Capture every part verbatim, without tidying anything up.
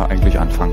wir eigentlich anfangen.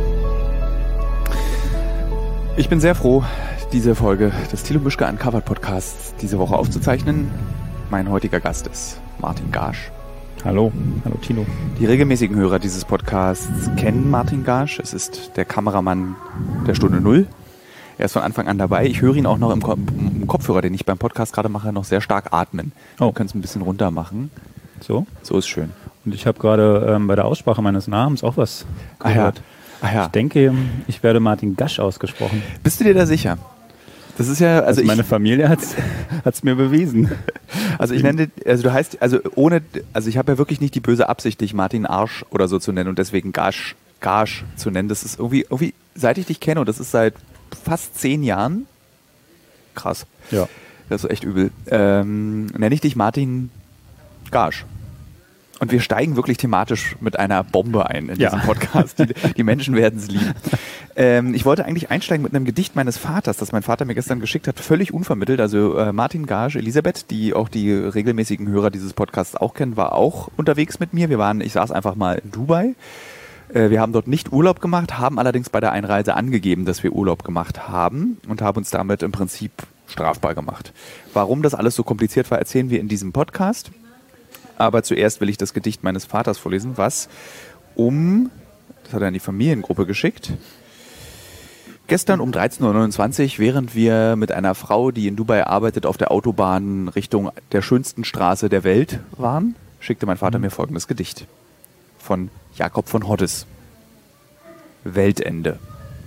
Ich bin sehr froh, diese Folge des Thilo Mischke Uncovered Podcasts diese Woche aufzuzeichnen. Mein heutiger Gast ist Martin Gasch. Hallo, hallo Tino. Die regelmäßigen Hörer dieses Podcasts kennen Martin Gasch. Es ist der Kameramann der Stunde Null. Er ist von Anfang an dabei. Ich höre ihn auch noch im, Ko- im Kopfhörer, den ich beim Podcast gerade mache, noch sehr stark atmen. Oh. Du kannst ein bisschen runter machen. So? So ist schön. Und ich habe gerade ähm, bei der Aussprache meines Namens auch was gehört. Ah ja. Ah ja. Ich denke, ich werde Martin Gasch ausgesprochen. Bist du dir da sicher? Das ist ja, also, also ich, meine Familie hat es mir bewiesen. Also ich nenne, also du heißt, also ohne, also ich habe ja wirklich nicht die böse Absicht, dich Martin Arsch oder so zu nennen und deswegen Gasch, Gasch zu nennen. Das ist irgendwie, irgendwie, seit ich dich kenne, und das ist seit fast zehn Jahren, krass. Ja. Das ist echt übel. Ähm, nenne ich dich Martin Gasch. Und wir steigen wirklich thematisch mit einer Bombe ein in Ja. diesem Podcast. Die, die Menschen werden es lieben. Ähm, ich wollte eigentlich einsteigen mit einem Gedicht meines Vaters, das mein Vater mir gestern geschickt hat, völlig unvermittelt. Also äh, Martin Gasch, Elisabeth, die auch die regelmäßigen Hörer dieses Podcasts auch kennen, war auch unterwegs mit mir. Wir waren, ich saß einfach mal in Dubai. Äh, wir haben dort nicht Urlaub gemacht, haben allerdings bei der Einreise angegeben, dass wir Urlaub gemacht haben und haben uns damit im Prinzip strafbar gemacht. Warum das alles so kompliziert war, erzählen wir in diesem Podcast. Aber zuerst will ich das Gedicht meines Vaters vorlesen, was um, das hat er in die Familiengruppe geschickt, gestern um dreizehn Uhr neunundzwanzig, während wir mit einer Frau, die in Dubai arbeitet, auf der Autobahn Richtung der schönsten Straße der Welt waren, schickte mein Vater mir folgendes Gedicht von Jakob von Hoddes. Weltende.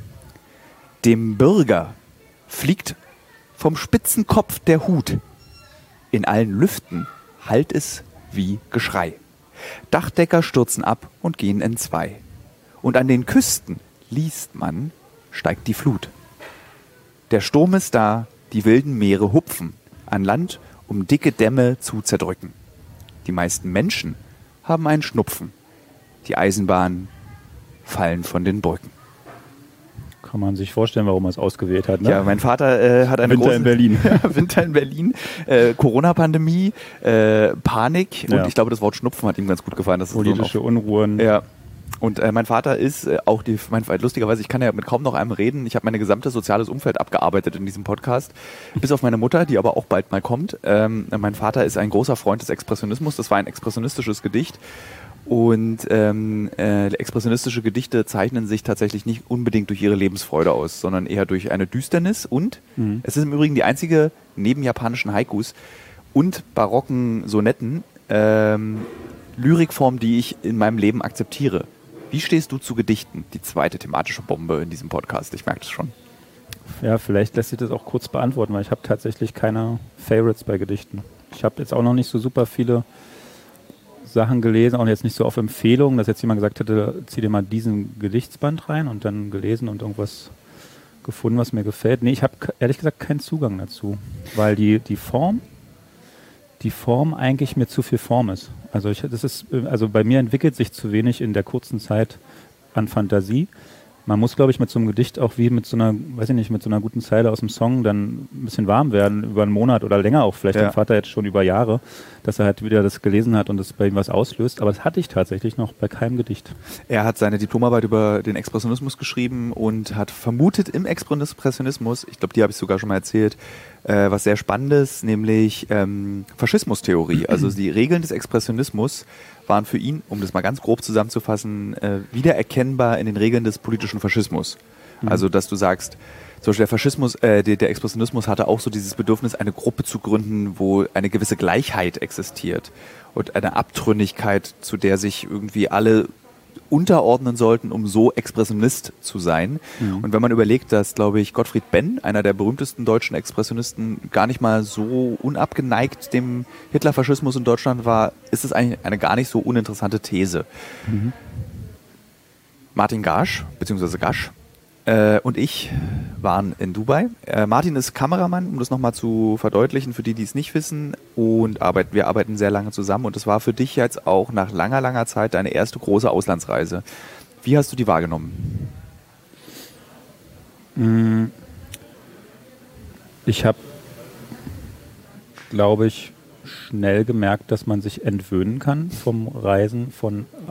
Dem Bürger fliegt vom spitzen Kopf der Hut. In allen Lüften hallt es wie Geschrei. Dachdecker stürzen ab und gehen entzwei. Und an den Küsten liest man, steigt die Flut. Der Sturm ist da, die wilden Meere hupfen an Land, um dicke Dämme zu zerdrücken. Die meisten Menschen haben einen Schnupfen. Die Eisenbahnen fallen von den Brücken. Kann man sich vorstellen, warum er es ausgewählt hat. Ne? Ja, mein Vater äh, hat eine Winter große... in Berlin. Winter in Berlin. Äh, Corona-Pandemie, äh, Panik. Ja. Und ich glaube, das Wort Schnupfen hat ihm ganz gut gefallen. Das ist Politische so Unruhen. Ja. Und äh, mein Vater ist äh, auch die, mein, lustigerweise, ich kann ja mit kaum noch einem reden. Ich habe mein gesamtes soziales Umfeld abgearbeitet in diesem Podcast. Bis auf meine Mutter, die aber auch bald mal kommt. Ähm, mein Vater ist ein großer Freund des Expressionismus. Das war ein expressionistisches Gedicht. Und ähm, äh, expressionistische Gedichte zeichnen sich tatsächlich nicht unbedingt durch ihre Lebensfreude aus, sondern eher durch eine Düsternis. Und mhm. es ist im Übrigen die einzige, neben japanischen Haikus und barocken Sonetten, ähm, Lyrikform, die ich in meinem Leben akzeptiere. Wie stehst du zu Gedichten? Die zweite thematische Bombe in diesem Podcast, ich merke das schon. Ja, vielleicht lässt sich das auch kurz beantworten, weil ich habe tatsächlich keine Favorites bei Gedichten. Ich habe jetzt auch noch nicht so super viele Sachen gelesen, auch jetzt nicht so auf Empfehlung, dass jetzt jemand gesagt hätte, zieh dir mal diesen Gedichtsband rein und dann gelesen und irgendwas gefunden, was mir gefällt. Nee, ich habe ehrlich gesagt keinen Zugang dazu, weil die, die Form, die Form eigentlich mir zu viel Form ist. Also ich, das ist, also bei mir entwickelt sich zu wenig in der kurzen Zeit an Fantasie. Man muss, glaube ich, mit so einem Gedicht auch wie mit so einer, weiß ich nicht, mit so einer guten Zeile aus dem Song dann ein bisschen warm werden, über einen Monat oder länger auch, vielleicht ja. Mein Vater jetzt schon über Jahre, dass er halt wieder das gelesen hat und das bei ihm was auslöst. Aber das hatte ich tatsächlich noch bei keinem Gedicht. Er hat seine Diplomarbeit über den Expressionismus geschrieben und hat vermutet im Expressionismus, ich glaube, die habe ich sogar schon mal erzählt, äh, was sehr Spannendes, nämlich ähm, Faschismustheorie. Also die Regeln des Expressionismus waren für ihn, um das mal ganz grob zusammenzufassen, äh, wiedererkennbar in den Regeln des politischen Faschismus. Mhm. Also, dass du sagst, zum Beispiel der Faschismus, äh, der, der Expressionismus hatte auch so dieses Bedürfnis, eine Gruppe zu gründen, wo eine gewisse Gleichheit existiert und eine Abtrünnigkeit, zu der sich irgendwie alle unterordnen sollten, um so Expressionist zu sein. Mhm. Und wenn man überlegt, dass, glaube ich, Gottfried Benn, einer der berühmtesten deutschen Expressionisten, gar nicht mal so unabgeneigt dem Hitlerfaschismus in Deutschland war, ist es eigentlich eine gar nicht so uninteressante These. Mhm. Martin Gasch, beziehungsweise Gasch, äh, und ich waren in Dubai. Äh, Martin ist Kameramann, um das nochmal zu verdeutlichen, für die, die es nicht wissen. Und arbeit, wir arbeiten sehr lange zusammen. Und das war für dich jetzt auch nach langer, langer Zeit deine erste große Auslandsreise. Wie hast du die wahrgenommen? Ich habe, glaube ich, schnell gemerkt, dass man sich entwöhnen kann vom Reisen von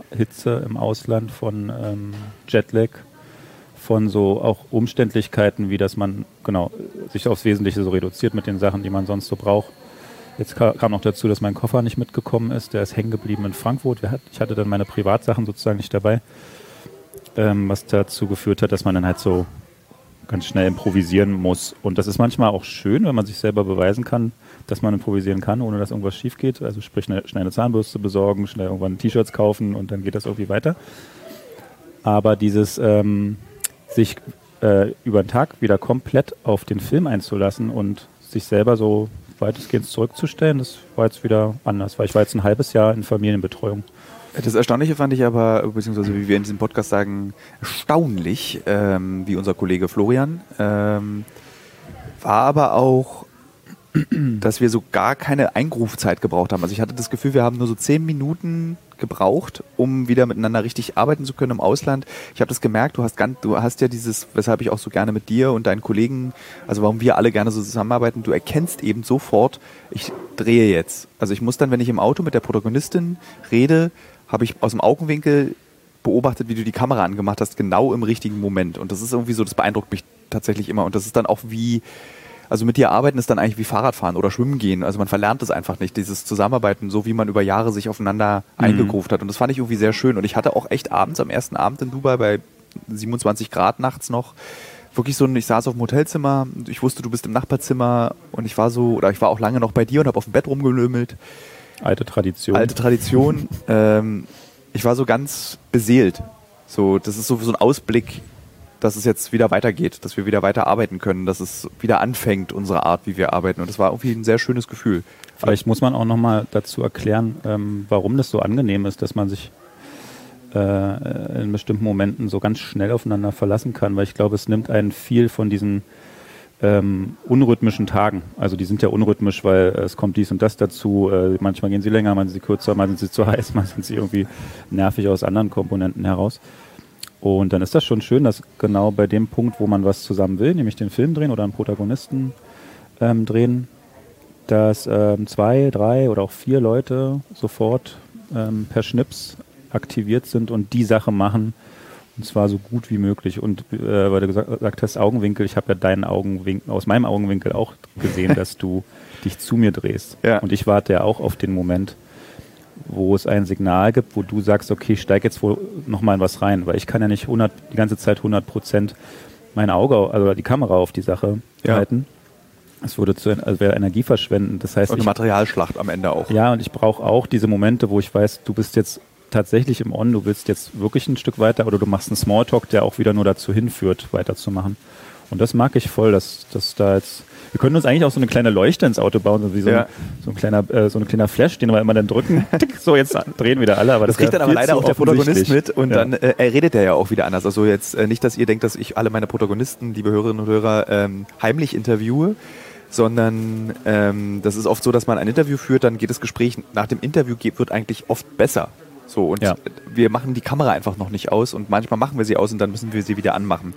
Hitze im Ausland, von ähm, Jetlag, von so auch Umständlichkeiten, wie dass man genau sich aufs Wesentliche so reduziert mit den Sachen, die man sonst so braucht. Jetzt kam noch dazu, dass mein Koffer nicht mitgekommen ist. Der ist hängen geblieben in Frankfurt. Ich hatte dann meine Privatsachen sozusagen nicht dabei, ähm, was dazu geführt hat, dass man dann halt so ganz schnell improvisieren muss. Und das ist manchmal auch schön, wenn man sich selber beweisen kann, dass man improvisieren kann, ohne dass irgendwas schief geht. Also sprich, schnell, schnell eine Zahnbürste besorgen, schnell irgendwann T-Shirts kaufen und dann geht das irgendwie weiter. Aber dieses ähm, sich äh, über den Tag wieder komplett auf den Film einzulassen und sich selber so weitestgehend zurückzustellen, das war jetzt wieder anders, weil ich war jetzt ein halbes Jahr in Familienbetreuung. Das Erstaunliche fand ich aber, beziehungsweise wie wir in diesem Podcast sagen, erstaunlich, ähm, wie unser Kollege Florian, ähm, war aber auch, dass wir so gar keine Eingrufzeit gebraucht haben. Also ich hatte das Gefühl, wir haben nur so zehn Minuten gebraucht, um wieder miteinander richtig arbeiten zu können im Ausland. Ich habe das gemerkt, du hast, ganz, du hast ja dieses, weshalb ich auch so gerne mit dir und deinen Kollegen, also warum wir alle gerne so zusammenarbeiten, du erkennst eben sofort, ich drehe jetzt. Also ich muss dann, wenn ich im Auto mit der Protagonistin rede, habe ich aus dem Augenwinkel beobachtet, wie du die Kamera angemacht hast, genau im richtigen Moment. Und das ist irgendwie so, das beeindruckt mich tatsächlich immer. Und das ist dann auch wie, also mit dir arbeiten ist dann eigentlich wie Fahrradfahren oder Schwimmen gehen. Also man verlernt es einfach nicht, dieses Zusammenarbeiten, so wie man über Jahre sich aufeinander mhm. eingegruft hat. Und das fand ich irgendwie sehr schön. Und ich hatte auch echt abends, am ersten Abend in Dubai bei siebenundzwanzig Grad nachts noch, wirklich so ein, ich saß auf dem Hotelzimmer, ich wusste, du bist im Nachbarzimmer und ich war so, oder ich war auch lange noch bei dir und habe auf dem Bett rumgelömmelt. Alte Tradition. Alte Tradition. ähm, ich war so ganz beseelt. So, das ist so, so ein Ausblick, dass es jetzt wieder weitergeht, dass wir wieder weiter arbeiten können, dass es wieder anfängt, unsere Art, wie wir arbeiten. Und das war irgendwie ein sehr schönes Gefühl. Vielleicht muss man auch nochmal dazu erklären, ähm, warum das so angenehm ist, dass man sich äh, in bestimmten Momenten so ganz schnell aufeinander verlassen kann, weil ich glaube, es nimmt einen viel von diesen ähm, unrhythmischen Tagen. Also die sind ja unrhythmisch, weil äh, es kommt dies und das dazu. Äh, manchmal gehen sie länger, manchmal sind sie kürzer, manchmal sind sie zu heiß, manchmal sind sie irgendwie nervig aus anderen Komponenten heraus. Und dann ist das schon schön, dass genau bei dem Punkt, wo man was zusammen will, nämlich den Film drehen oder einen Protagonisten ähm, drehen, dass ähm, zwei, drei oder auch vier Leute sofort ähm, per Schnips aktiviert sind und die Sache machen, und zwar so gut wie möglich. Und äh, weil du gesagt, gesagt hast, Augenwinkel, ich habe ja deinen Augenwinkel, aus meinem Augenwinkel auch gesehen, dass du dich zu mir drehst. Ja. Und ich warte ja auch auf den Moment, wo es ein Signal gibt, wo du sagst, okay, ich steige jetzt wohl nochmal in was rein, weil ich kann ja nicht hundert, die ganze Zeit hundert Prozent mein Auge, also die Kamera auf die Sache ja. halten. Es würde zu, also wäre Energie verschwenden. Das heißt, und eine ich, Materialschlacht am Ende auch. Ja, und ich brauche auch diese Momente, wo ich weiß, du bist jetzt tatsächlich im On, du willst jetzt wirklich ein Stück weiter oder du machst einen Smalltalk, der auch wieder nur dazu hinführt, weiterzumachen. Und das mag ich voll, dass, dass da jetzt... Wir können uns eigentlich auch so eine kleine Leuchte ins Auto bauen, so wie so, ja. ein, so ein kleiner äh, so ein kleiner Flash, den wir immer dann drücken. So, jetzt drehen wieder alle. Aber das, das kriegt dann aber leider auch der Protagonist mit und ja. dann äh, er redet er ja auch wieder anders. Also jetzt äh, nicht, dass ihr denkt, dass ich alle meine Protagonisten, liebe Hörerinnen und Hörer, ähm, heimlich interviewe, sondern ähm, das ist oft so, dass man ein Interview führt, dann geht das Gespräch nach dem Interview geht, wird eigentlich oft besser. So, und ja. wir machen die Kamera einfach noch nicht aus und manchmal machen wir sie aus und dann müssen wir sie wieder anmachen.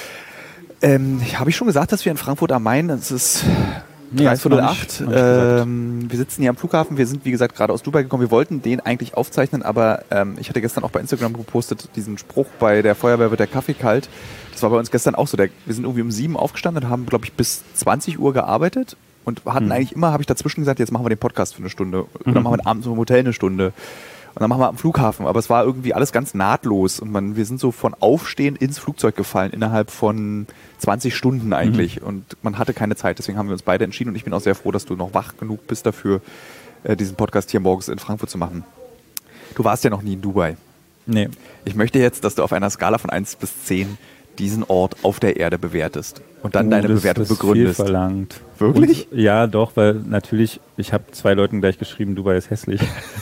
Ähm, habe ich schon gesagt, dass wir in Frankfurt am Main, es ist nee, dreiviertel acht, ähm, wir sitzen hier am Flughafen, wir sind wie gesagt gerade aus Dubai gekommen, wir wollten den eigentlich aufzeichnen, aber ähm, ich hatte gestern auch bei Instagram gepostet, diesen Spruch, bei der Feuerwehr wird der Kaffee kalt, das war bei uns gestern auch so, der, wir sind irgendwie um sieben aufgestanden und haben, glaube ich, bis zwanzig Uhr gearbeitet und hatten mhm. eigentlich immer, habe ich dazwischen gesagt, jetzt machen wir den Podcast für eine Stunde oder mhm. machen wir abends im Hotel eine Stunde. Und dann machen wir am Flughafen, aber es war irgendwie alles ganz nahtlos und man, wir sind so von Aufstehen ins Flugzeug gefallen, innerhalb von zwanzig Stunden eigentlich mhm. und man hatte keine Zeit, deswegen haben wir uns beide entschieden und ich bin auch sehr froh, dass du noch wach genug bist dafür, äh, diesen Podcast hier morgens in Frankfurt zu machen. Du warst ja noch nie in Dubai. Nee. Ich möchte jetzt, dass du auf einer Skala von eins bis zehn diesen Ort auf der Erde bewertest und dann oh, deine das, Bewertung das begründest. Viel verlangt. Wirklich? Und, ja, doch, weil natürlich, ich habe zwei Leuten gleich geschrieben, Dubai ist hässlich.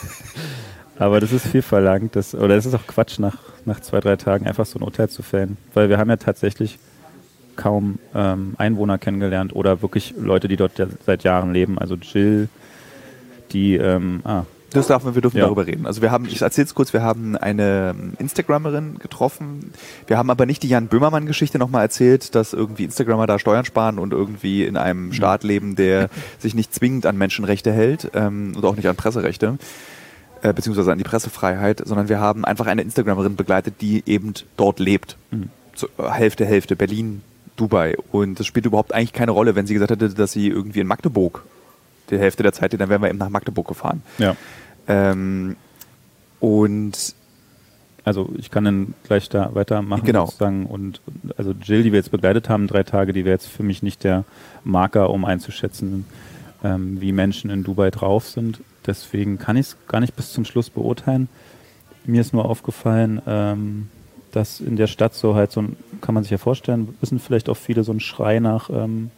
Aber das ist viel verlangt, das, oder es ist auch Quatsch, nach, nach zwei, drei Tagen einfach so ein Urteil zu fällen. Weil wir haben ja tatsächlich kaum ähm, Einwohner kennengelernt oder wirklich Leute, die dort ja seit Jahren leben. Also Jill, die, ähm, ah. Das darf man, wir dürfen ja. darüber reden. Also wir haben, ich erzähle es kurz, wir haben eine Instagramerin getroffen. Wir haben aber nicht die Jan Böhmermann-Geschichte nochmal erzählt, dass irgendwie Instagrammer da Steuern sparen und irgendwie in einem mhm. Staat leben, der sich nicht zwingend an Menschenrechte hält ähm, und auch nicht an Presserechte. äh, beziehungsweise an die Pressefreiheit, sondern wir haben einfach eine Instagramerin begleitet, die eben dort lebt. Mhm. So, Hälfte, Hälfte, Berlin, Dubai. Und das spielt überhaupt eigentlich keine Rolle, wenn sie gesagt hätte, dass sie irgendwie in Magdeburg die Hälfte der Zeit, dann wären wir eben nach Magdeburg gefahren. Ja. Ähm, und also ich kann dann gleich da weitermachen genau. sozusagen. Und also Jill, die wir jetzt begleitet haben, drei Tage, die wäre jetzt für mich nicht der Marker, um einzuschätzen, ähm, wie Menschen in Dubai drauf sind. Deswegen kann ich es gar nicht bis zum Schluss beurteilen. Mir ist nur aufgefallen, ähm, dass in der Stadt so halt so ein, kann man sich ja vorstellen, wissen vielleicht auch viele, so ein Schrei nach ähm,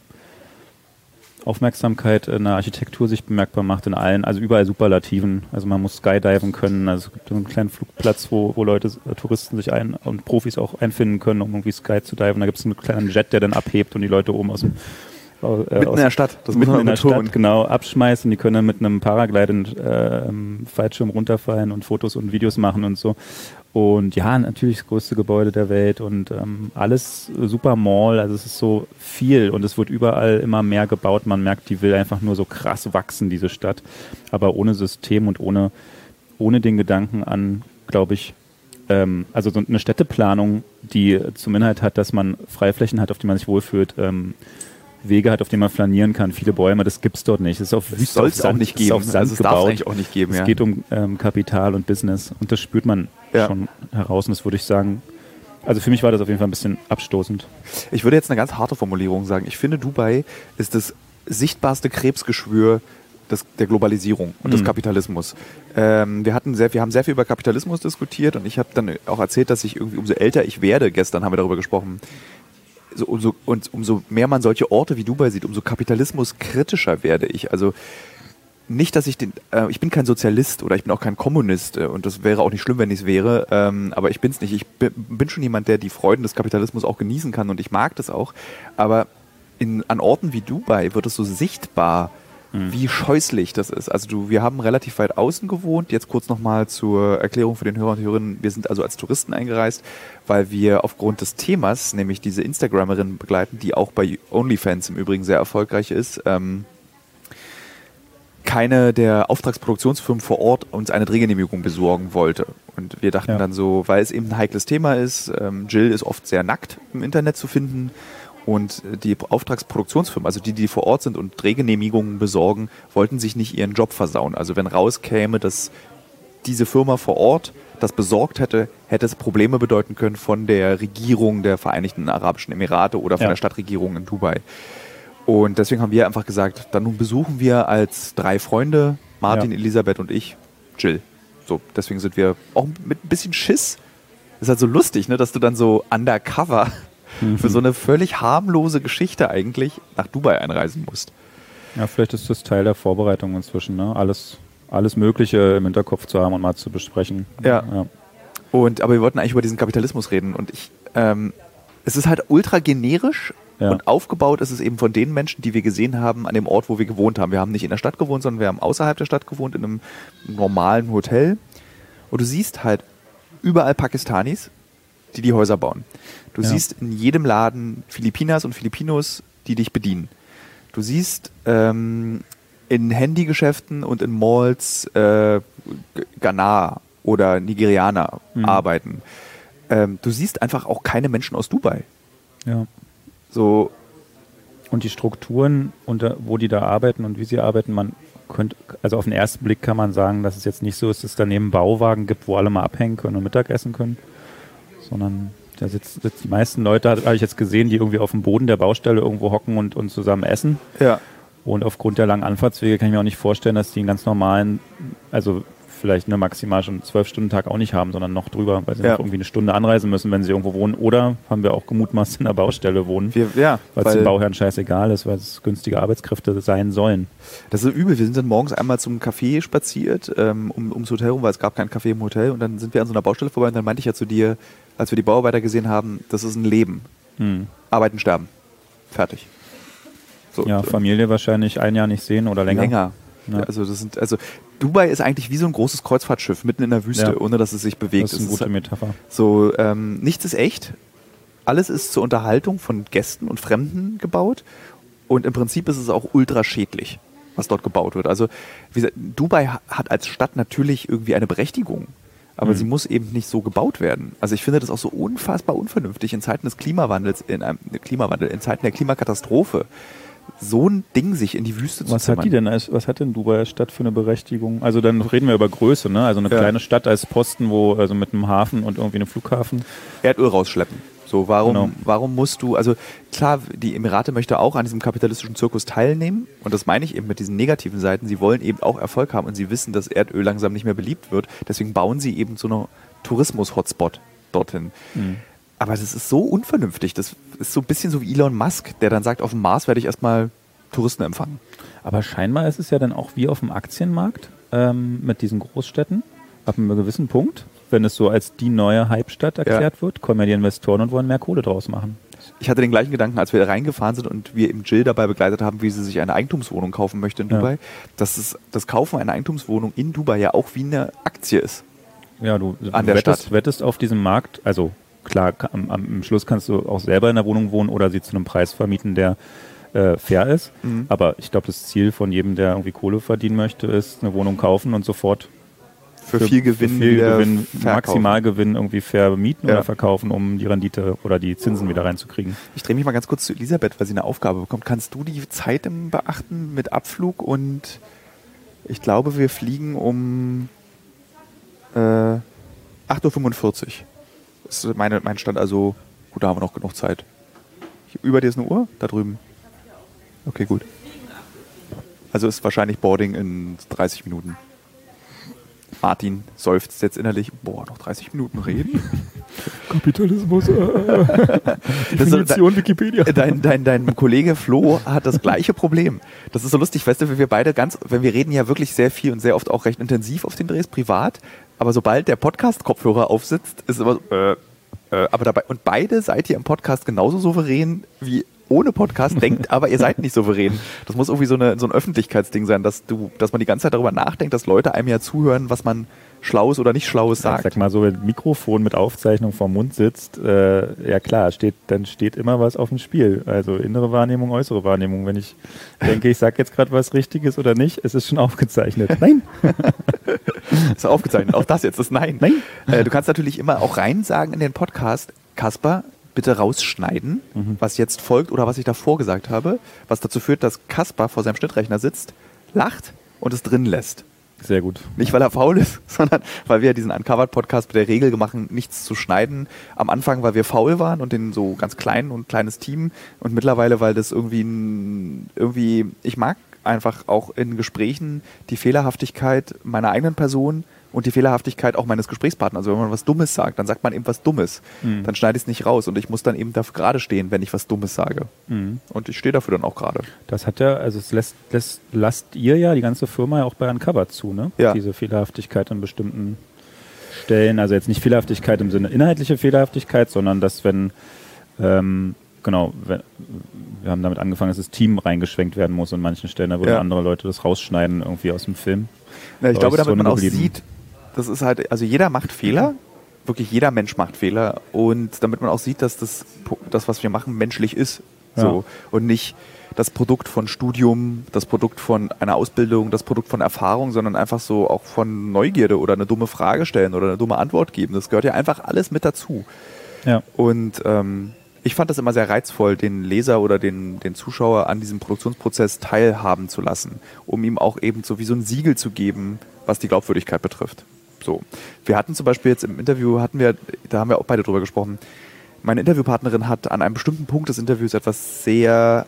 Aufmerksamkeit in der Architektur sich bemerkbar macht in allen, also überall Superlativen. Also man muss Skydiven können, also es gibt so einen kleinen Flugplatz, wo, wo Leute, äh, Touristen sich ein und Profis auch einfinden können, um irgendwie Sky zu diven. Da gibt es einen kleinen Jet, der dann abhebt und die Leute oben aus dem äh, mitten aus, in der Stadt, das mitten in der Stadt, genau, abschmeißen. Die können dann mit einem Paragliden äh, Fallschirm runterfallen und Fotos und Videos machen und so. Und ja, natürlich das größte Gebäude der Welt und ähm, alles super Mall, also es ist so viel und es wird überall immer mehr gebaut. Man merkt, die will einfach nur so krass wachsen, diese Stadt, aber ohne System und ohne, ohne den Gedanken an, glaube ich, ähm, also so eine Städteplanung, die zum Inhalt hat, dass man Freiflächen hat, auf die man sich wohlfühlt, ähm, Wege hat, auf denen man flanieren kann, viele Bäume, das gibt es dort nicht. Es ist auf Wüste, auf Sand, auch nicht geben. Auf Sand also es darf es eigentlich auch nicht geben. Es ja. geht um ähm, Kapital und Business und das spürt man ja. schon heraus und das würde ich sagen, also für mich war das auf jeden Fall ein bisschen abstoßend. Ich würde jetzt eine ganz harte Formulierung sagen. Ich finde, Dubai ist das sichtbarste Krebsgeschwür des, der Globalisierung und mhm. des Kapitalismus. Ähm, wir, hatten sehr, wir haben sehr viel über Kapitalismus diskutiert und ich habe dann auch erzählt, dass ich irgendwie, umso älter ich werde, gestern haben wir darüber gesprochen, So, umso, und umso mehr man solche Orte wie Dubai sieht, umso kapitalismuskritischer werde ich. Also nicht, dass ich den, äh, ich bin kein Sozialist oder ich bin auch kein Kommunist äh, und das wäre auch nicht schlimm, wenn ich es wäre, ähm, aber ich bin es nicht. Ich bin, bin schon jemand, der die Freuden des Kapitalismus auch genießen kann und ich mag das auch. Aber in, an Orten wie Dubai wird es so sichtbar, wie scheußlich das ist. Also du, wir haben relativ weit außen gewohnt. Jetzt kurz nochmal zur Erklärung für den Hörer und Hörerinnen. Wir sind also als Touristen eingereist, weil wir aufgrund des Themas, nämlich diese Instagramerin begleiten, die auch bei OnlyFans im Übrigen sehr erfolgreich ist, ähm, keine der Auftragsproduktionsfirmen vor Ort uns eine Drehgenehmigung besorgen wollte. Und wir dachten ja. dann so, weil es eben ein heikles Thema ist, ähm, Jill ist oft sehr nackt im Internet zu finden, und die Auftragsproduktionsfirmen, also die, die vor Ort sind und Drehgenehmigungen besorgen, wollten sich nicht ihren Job versauen. Also wenn rauskäme, dass diese Firma vor Ort das besorgt hätte, hätte es Probleme bedeuten können von der Regierung der Vereinigten Arabischen Emirate oder von ja. der Stadtregierung in Dubai. Und deswegen haben wir einfach gesagt, dann nun besuchen wir als drei Freunde, Martin, ja. Elisabeth und ich, Jill. So, deswegen sind wir auch mit ein bisschen Schiss. Das ist halt so lustig, ne, dass du dann so undercover für so eine völlig harmlose Geschichte eigentlich nach Dubai einreisen musst. Ja, vielleicht ist das Teil der Vorbereitung inzwischen, ne? Alles, alles Mögliche im Hinterkopf zu haben und mal zu besprechen. Ja. ja. Und, aber wir wollten eigentlich über diesen Kapitalismus reden und ich, ähm, es ist halt ultra generisch ja. und aufgebaut ist es eben von den Menschen, die wir gesehen haben an dem Ort, wo wir gewohnt haben. Wir haben nicht in der Stadt gewohnt, sondern wir haben außerhalb der Stadt gewohnt, in einem normalen Hotel. Und du siehst halt überall Pakistanis, die die Häuser bauen. Du ja. siehst in jedem Laden Filipinas und Filipinos, die dich bedienen. Du siehst ähm, in Handygeschäften und in Malls äh, Ghana oder Nigerianer mhm. arbeiten. Ähm, du siehst einfach auch keine Menschen aus Dubai. Ja. So. Und die Strukturen, unter, wo die da arbeiten und wie sie arbeiten, man könnte, also auf den ersten Blick kann man sagen, dass es jetzt nicht so ist, dass es daneben Bauwagen gibt, wo alle mal abhängen können und Mittagessen können, sondern da sitzen sitzt die meisten Leute, habe ich jetzt gesehen, die irgendwie auf dem Boden der Baustelle irgendwo hocken und, und zusammen essen. Ja. Und aufgrund der langen Anfahrtswege kann ich mir auch nicht vorstellen, dass die einen ganz normalen, also vielleicht eine maximal schon zwölf Stunden Tag auch nicht haben, sondern noch drüber, weil sie ja. noch irgendwie eine Stunde anreisen müssen, wenn sie irgendwo wohnen. Oder haben wir auch gemutmaßt in der Baustelle wohnen, wir, ja, weil es dem Bauherrn scheißegal ist, weil es günstige Arbeitskräfte sein sollen. Das ist übel. Wir sind dann morgens einmal zum Café spaziert, ähm, um, ums Hotel rum, weil es gab kein Café im Hotel. Und dann sind wir an so einer Baustelle vorbei und dann meinte ich ja zu dir, als wir die Bauarbeiter gesehen haben, das ist ein Leben. Hm. Arbeiten, sterben. Fertig. So, ja, Familie wahrscheinlich ein Jahr nicht sehen oder länger. Länger. Ja. Also das sind, also Dubai ist eigentlich wie so ein großes Kreuzfahrtschiff mitten in der Wüste, ja. ohne dass es sich bewegt. Das ist eine gute Metapher. So, ähm, nichts ist echt. Alles ist zur Unterhaltung von Gästen und Fremden gebaut. Und im Prinzip ist es auch ultra schädlich. was dort gebaut wird. Also wie gesagt, Dubai hat als Stadt natürlich irgendwie eine Berechtigung, aber mhm. sie muss eben nicht so gebaut werden. Also ich finde das auch so unfassbar unvernünftig in Zeiten des Klimawandels, in einem Klimawandel, in Zeiten der Klimakatastrophe, so ein Ding sich in die Wüste zu was zimmern. Hat die denn als, was hat denn Dubai als Stadt für eine Berechtigung? Also dann reden wir über Größe, ne? Also eine ja. kleine Stadt als Posten, wo also mit einem Hafen und irgendwie einem Flughafen. Erdöl rausschleppen. So, warum, genau. warum musst du, also klar, die Emirate möchte auch an diesem kapitalistischen Zirkus teilnehmen und das meine ich eben mit diesen negativen Seiten. Sie wollen eben auch Erfolg haben und sie wissen, dass Erdöl langsam nicht mehr beliebt wird. Deswegen bauen sie eben so einen Tourismus-Hotspot dorthin. Mhm. Aber das ist so unvernünftig. Das ist so ein bisschen so wie Elon Musk, der dann sagt, auf dem Mars werde ich erstmal Touristen empfangen. Aber scheinbar ist es ja dann auch wie auf dem Aktienmarkt ähm, mit diesen Großstädten ab einem gewissen Punkt. Wenn es so als die neue Hype-Stadt erklärt ja. wird, kommen ja die Investoren und wollen mehr Kohle draus machen. Ich hatte den gleichen Gedanken, als wir da reingefahren sind und wir eben Jill dabei begleitet haben, wie sie sich eine Eigentumswohnung kaufen möchte in Dubai, ja. dass es, das Kaufen einer Eigentumswohnung in Dubai ja auch wie eine Aktie ist. Ja, du an der wettest, Stadt. wettest auf diesem Markt, also klar, am, am Schluss kannst du auch selber in der Wohnung wohnen oder sie zu einem Preis vermieten, der äh, fair ist. Mhm. Aber ich glaube, das Ziel von jedem, der irgendwie Kohle verdienen möchte, ist eine Wohnung kaufen und sofort für, für viel Gewinn, für viel Gewinn Maximalgewinn irgendwie vermieten ja. oder verkaufen, um die Rendite oder die Zinsen wieder reinzukriegen. Ich drehe mich mal ganz kurz zu Elisabeth, weil sie eine Aufgabe bekommt. Kannst du die Zeit im beachten mit Abflug? Und ich glaube, wir fliegen um äh, acht Uhr fünfundvierzig. Das ist meine, mein Stand, also gut, da haben wir noch genug Zeit. Über dir ist eine Uhr? Da drüben. Okay, gut. Also ist wahrscheinlich Boarding in dreißig Minuten. Martin seufzt jetzt innerlich, boah, noch dreißig Minuten reden? Kapitalismus, äh, Definition so, Wikipedia. Dein, dein, dein Kollege Flo hat das gleiche Problem. Das ist so lustig, weißt du, wir beide ganz, wenn wir reden ja wirklich sehr viel und sehr oft auch recht intensiv auf den Drehs, privat, aber sobald der Podcast-Kopfhörer aufsitzt, ist immer so, äh, äh, aber dabei, und beide seid ihr im Podcast genauso souverän wie ohne Podcast, denkt aber, ihr seid nicht souverän. Das muss irgendwie so, eine, so ein Öffentlichkeitsding sein, dass du, dass man die ganze Zeit darüber nachdenkt, dass Leute einem ja zuhören, was man Schlaues oder nicht Schlaues sagt. Ich sag mal so, wenn ein Mikrofon mit Aufzeichnung vorm Mund sitzt, äh, ja klar, steht, dann steht immer was auf dem Spiel. Also innere Wahrnehmung, äußere Wahrnehmung. Wenn ich denke, ich sag jetzt gerade was Richtiges oder nicht, es ist schon aufgezeichnet. Nein. Ist aufgezeichnet. Auch das jetzt ist Nein. Nein. Äh, du kannst natürlich immer auch rein sagen in den Podcast, Kaspar, bitte rausschneiden, mhm. was jetzt folgt oder was ich davor gesagt habe, was dazu führt, dass Kaspar vor seinem Schnittrechner sitzt, lacht und es drin lässt. Sehr gut. Nicht, weil er faul ist, sondern weil wir diesen Uncovered-Podcast mit der Regel gemacht haben, nichts zu schneiden. Am Anfang, weil wir faul waren und den so ganz klein und kleines Team und mittlerweile, weil das irgendwie, ein, irgendwie ich mag einfach auch in Gesprächen die Fehlerhaftigkeit meiner eigenen Person und die Fehlerhaftigkeit auch meines Gesprächspartners. Also wenn man was Dummes sagt, dann sagt man eben was Dummes. Mhm. Dann schneide ich es nicht raus und ich muss dann eben dafür gerade stehen, wenn ich was Dummes sage. Mhm. Und ich stehe dafür dann auch gerade. Das hat ja, also es lässt, lässt, lasst ihr ja, die ganze Firma ja auch bei Uncovered zu, ne? Ja. Diese Fehlerhaftigkeit an bestimmten Stellen. Also jetzt nicht Fehlerhaftigkeit im Sinne inhaltliche Fehlerhaftigkeit, sondern dass wenn, ähm, genau, wenn, wir haben damit angefangen, dass das Team reingeschwenkt werden muss an manchen Stellen, da würden ja. andere Leute das rausschneiden irgendwie aus dem Film. Na, ich glaube, damit man auch sieht, das ist halt, also jeder macht Fehler, wirklich jeder Mensch macht Fehler und damit man auch sieht, dass das, das was wir machen, menschlich ist. So. Ja. Und nicht das Produkt von Studium, das Produkt von einer Ausbildung, das Produkt von Erfahrung, sondern einfach so auch von Neugierde oder eine dumme Frage stellen oder eine dumme Antwort geben. Das gehört ja einfach alles mit dazu. Ja. Und ähm, ich fand das immer sehr reizvoll, den Leser oder den, den Zuschauer an diesem Produktionsprozess teilhaben zu lassen, um ihm auch eben so wie so ein Siegel zu geben, was die Glaubwürdigkeit betrifft. So. Wir hatten zum Beispiel jetzt im Interview, hatten wir, da haben wir auch beide drüber gesprochen, meine Interviewpartnerin hat an einem bestimmten Punkt des Interviews etwas sehr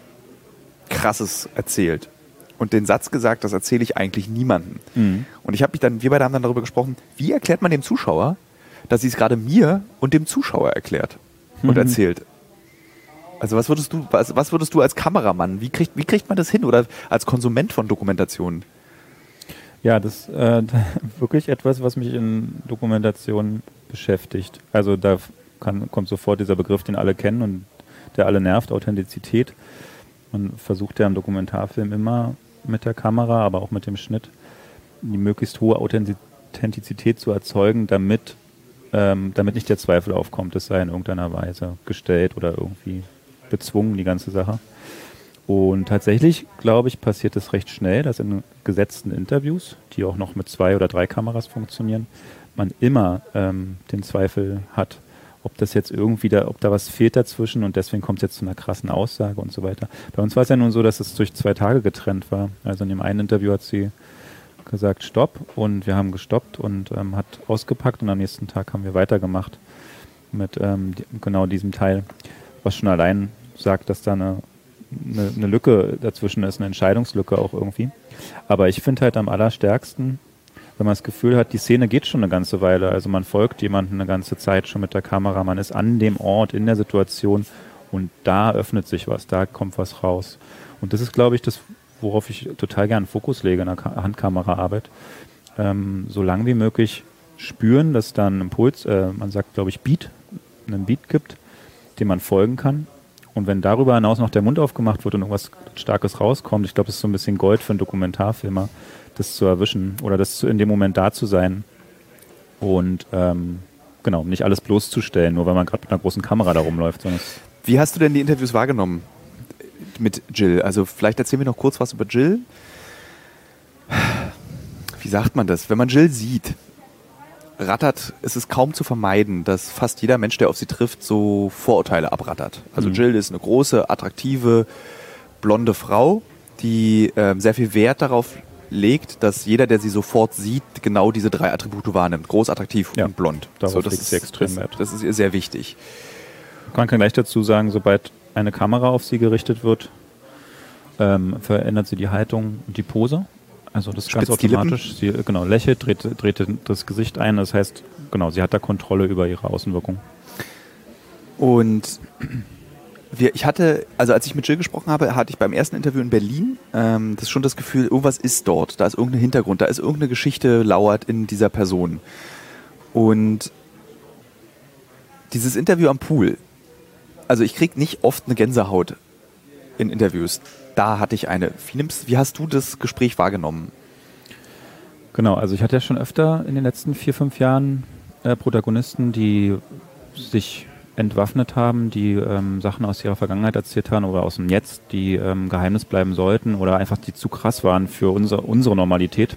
Krasses erzählt und den Satz gesagt, das erzähle ich eigentlich niemandem. Mhm. Und ich habe mich dann, wir beide haben dann darüber gesprochen, wie erklärt man dem Zuschauer, dass sie es gerade mir und dem Zuschauer erklärt und mhm. erzählt. Also was würdest du, was, was würdest du als Kameramann, wie kriegt, wie kriegt man das hin oder als Konsument von Dokumentationen? Ja, das ist äh, wirklich etwas, was mich in Dokumentationen beschäftigt. Also da kann, kommt sofort dieser Begriff, den alle kennen und der alle nervt, Authentizität. Man versucht ja im Dokumentarfilm immer mit der Kamera, aber auch mit dem Schnitt, die möglichst hohe Authentizität zu erzeugen, damit, ähm, damit nicht der Zweifel aufkommt, es sei in irgendeiner Weise gestellt oder irgendwie bezwungen, die ganze Sache. Und tatsächlich, glaube ich, passiert es recht schnell, dass in gesetzten Interviews, die auch noch mit zwei oder drei Kameras funktionieren, man immer ähm, den Zweifel hat, ob das jetzt irgendwie da, ob da was fehlt dazwischen und deswegen kommt es jetzt zu einer krassen Aussage und so weiter. Bei uns war es ja nun so, dass es durch zwei Tage getrennt war. Also in dem einen Interview hat sie gesagt, stopp, und wir haben gestoppt und ähm, hat ausgepackt und am nächsten Tag haben wir weitergemacht mit ähm, die, genau diesem Teil, was schon allein sagt, dass da eine, eine, eine Lücke dazwischen ist, eine Entscheidungslücke auch irgendwie. Aber ich finde halt am allerstärksten, wenn man das Gefühl hat, die Szene geht schon eine ganze Weile, also man folgt jemandem eine ganze Zeit schon mit der Kamera, man ist an dem Ort, in der Situation und da öffnet sich was, da kommt was raus. Und das ist, glaube ich, das, worauf ich total gerne Fokus lege in der Ka- Handkameraarbeit. Ähm, so lang wie möglich spüren, dass da ein Impuls, äh, man sagt, glaube ich, Beat, einen Beat gibt, dem man folgen kann. Und wenn darüber hinaus noch der Mund aufgemacht wird und irgendwas Starkes rauskommt, ich glaube, das ist so ein bisschen Gold für einen Dokumentarfilmer, das zu erwischen oder das in dem Moment da zu sein und ähm, genau, nicht alles bloßzustellen, nur weil man gerade mit einer großen Kamera da rumläuft. Sondern Wie hast du denn die Interviews wahrgenommen mit Jill? Also vielleicht erzähl mir noch kurz was über Jill. Wie sagt man das? Wenn man Jill sieht, rattert, ist es kaum zu vermeiden, dass fast jeder Mensch, der auf sie trifft, so Vorurteile abrattert. Also mhm. Jill ist eine große, attraktive, blonde Frau, die äh, sehr viel Wert darauf legt, dass jeder, der sie sofort sieht, genau diese drei Attribute wahrnimmt. Groß, attraktiv ja, und blond. Darauf so, das legt ist sie extrem Wert. Das, das ist ihr sehr wichtig. Man kann gleich dazu sagen, sobald eine Kamera auf sie gerichtet wird, ähm, verändert sie die Haltung und die Pose. Also das ist ganz automatisch. Sie genau, lächelt, dreht, dreht das Gesicht ein. Das heißt, genau, sie hat da Kontrolle über ihre Außenwirkung. Und wir, ich hatte, also als ich mit Jill gesprochen habe, hatte ich beim ersten Interview in Berlin ähm, das schon das Gefühl, irgendwas ist dort. Da ist irgendein Hintergrund, da ist irgendeine Geschichte lauert in dieser Person. Und dieses Interview am Pool, also ich kriege nicht oft eine Gänsehaut in Interviews. Da hatte ich eine. Wie, nimmst, wie hast du das Gespräch wahrgenommen? Genau, also ich hatte ja schon öfter in den letzten vier, fünf Jahren äh, Protagonisten, die sich entwaffnet haben, die ähm, Sachen aus ihrer Vergangenheit erzählt haben oder aus dem Jetzt, die ähm, Geheimnis bleiben sollten oder einfach die zu krass waren für unser, unsere Normalität.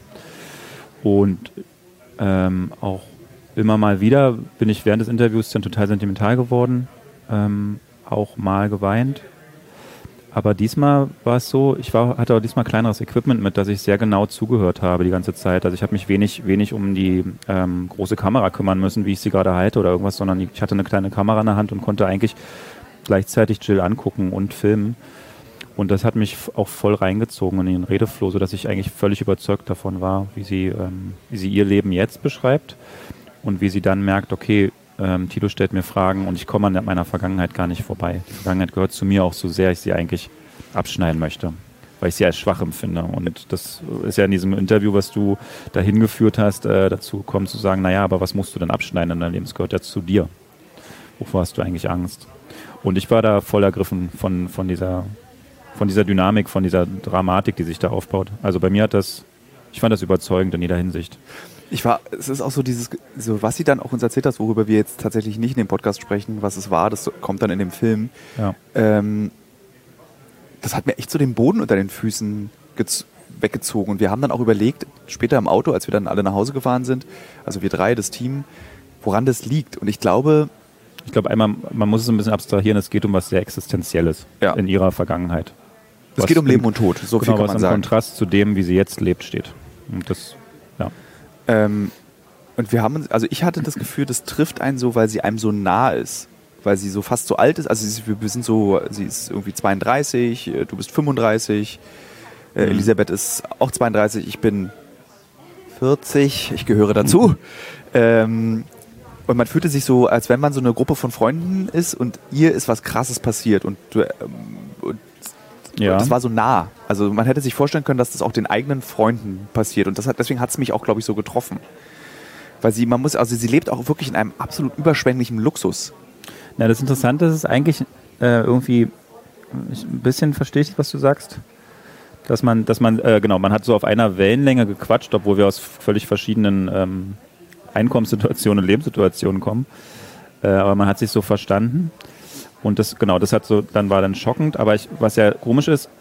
Und ähm, auch immer mal wieder bin ich während des Interviews dann total sentimental geworden, ähm, auch mal geweint. Aber diesmal war es so, ich war, hatte auch diesmal kleineres Equipment mit, dass ich sehr genau zugehört habe die ganze Zeit. Also ich habe mich wenig, wenig um die ähm, große Kamera kümmern müssen, wie ich sie gerade halte oder irgendwas, sondern ich hatte eine kleine Kamera in der Hand und konnte eigentlich gleichzeitig Jill angucken und filmen. Und das hat mich auch voll reingezogen in den Redeflow, sodass ich eigentlich völlig überzeugt davon war, wie sie, ähm, wie sie ihr Leben jetzt beschreibt und wie sie dann merkt, okay, Ähm, Tilo stellt mir Fragen und ich komme an meiner Vergangenheit gar nicht vorbei. Die Vergangenheit gehört zu mir auch so sehr, ich sie eigentlich abschneiden möchte, weil ich sie als schwach empfinde. Und das ist ja in diesem Interview, was du dahin geführt hast, äh, dazu kommen zu sagen, naja, aber was musst du denn abschneiden in deinem Leben? Es gehört ja zu dir. Wovor hast du eigentlich Angst? Und ich war da voll ergriffen von, von, dieser, von dieser Dynamik, von dieser Dramatik, die sich da aufbaut. Also bei mir hat das, ich fand das überzeugend in jeder Hinsicht. Ich war, es ist auch so dieses, so was sie dann auch uns erzählt hat, worüber wir jetzt tatsächlich nicht in dem Podcast sprechen, was es war, das kommt dann in dem Film. Ja. Ähm, das hat mir echt so den Boden unter den Füßen gez- weggezogen. Und wir haben dann auch überlegt, später im Auto, als wir dann alle nach Hause gefahren sind, also wir drei, das Team, woran das liegt. Und ich glaube... Ich glaube, einmal, man muss es ein bisschen abstrahieren, es geht um was sehr Existenzielles ja. in ihrer Vergangenheit. Es geht um Leben und Tod, so genau, viel kann man was im sagen. Kontrast zu dem, wie sie jetzt lebt, steht. Und das, ja. Ähm, und wir haben uns, also ich hatte das Gefühl, das trifft einen so, weil sie einem so nah ist. Weil sie so fast so alt ist. Also sie, wir sind so, sie ist irgendwie zweiunddreißig, du bist fünfunddreißig, äh, mhm. Elisabeth ist auch zweiunddreißig, ich bin vierzig, ich gehöre dazu. Mhm. Ähm, und man fühlte sich so, als wenn man so eine Gruppe von Freunden ist und ihr ist was Krasses passiert. Und, ähm, und ja. das war so nah. Also man hätte sich vorstellen können, dass das auch den eigenen Freunden passiert. Und das hat, deswegen hat es mich auch, glaube ich, so getroffen. Weil sie, man muss, also sie lebt auch wirklich in einem absolut überschwänglichen Luxus. Na, das Interessante ist eigentlich äh, irgendwie, ein bisschen verstehe ich, was du sagst, dass man, dass man, äh, genau, man hat so auf einer Wellenlänge gequatscht, obwohl wir aus völlig verschiedenen ähm, Einkommenssituationen und Lebenssituationen kommen. Äh, aber man hat sich so verstanden. Und das, genau, das hat so, dann war dann schockend. Aber ich, was ja komisch ist,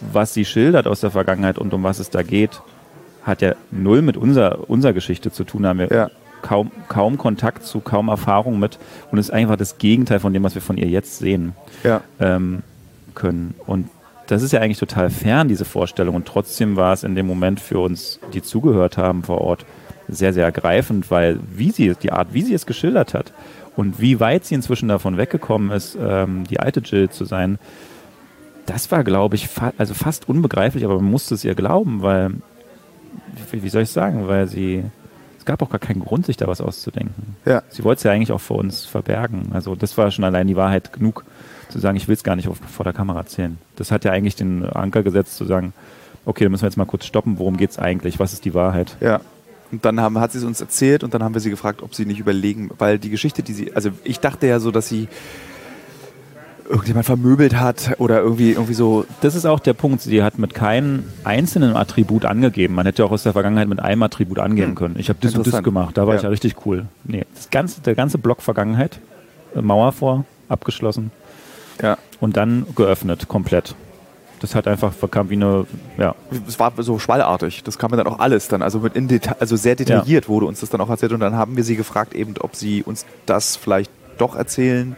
was sie schildert aus der Vergangenheit und um was es da geht, hat ja null mit unserer, unserer Geschichte zu tun. Da haben wir Ja. kaum, kaum Kontakt zu, kaum Erfahrung mit und ist einfach das Gegenteil von dem, was wir von ihr jetzt sehen Ja. ähm, können. Und das ist ja eigentlich total fern, diese Vorstellung. Und trotzdem war es in dem Moment für uns, die zugehört haben vor Ort, sehr, sehr ergreifend, weil wie sie, die Art, wie sie es geschildert hat und wie weit sie inzwischen davon weggekommen ist, ähm, die alte Jill zu sein, das war, glaube ich, fa- also fast unbegreiflich, aber man musste es ihr glauben, weil, wie, wie soll ich sagen, weil sie, es gab auch gar keinen Grund, sich da was auszudenken. Ja. Sie wollte es ja eigentlich auch vor uns verbergen. Also das war schon allein die Wahrheit genug, zu sagen, ich will es gar nicht auf, vor der Kamera erzählen. Das hat ja eigentlich den Anker gesetzt, zu sagen, okay, dann müssen wir jetzt mal kurz stoppen, worum geht es eigentlich, was ist die Wahrheit? Ja. Und dann haben, hat sie es uns erzählt und dann haben wir sie gefragt, ob sie nicht überlegen, weil die Geschichte, die sie, also ich dachte ja so, dass sie irgendjemand vermöbelt hat oder irgendwie, irgendwie so. Das ist auch der Punkt, sie hat mit keinem einzelnen Attribut angegeben. Man hätte ja auch aus der Vergangenheit mit einem Attribut angeben können. Ich habe das und das Interessant. gemacht, da war Ja. ich ja richtig cool. Nee, das ganze, der ganze Block Vergangenheit, äh, Mauer vor, abgeschlossen Ja. und dann geöffnet, komplett. Das hat einfach verkam wie eine, ja, Es war so schwallartig. Das kam mir dann auch alles dann, also mit in Deta- also sehr detailliert wurde uns das dann auch erzählt und dann haben wir sie gefragt eben, ob sie uns das vielleicht doch erzählen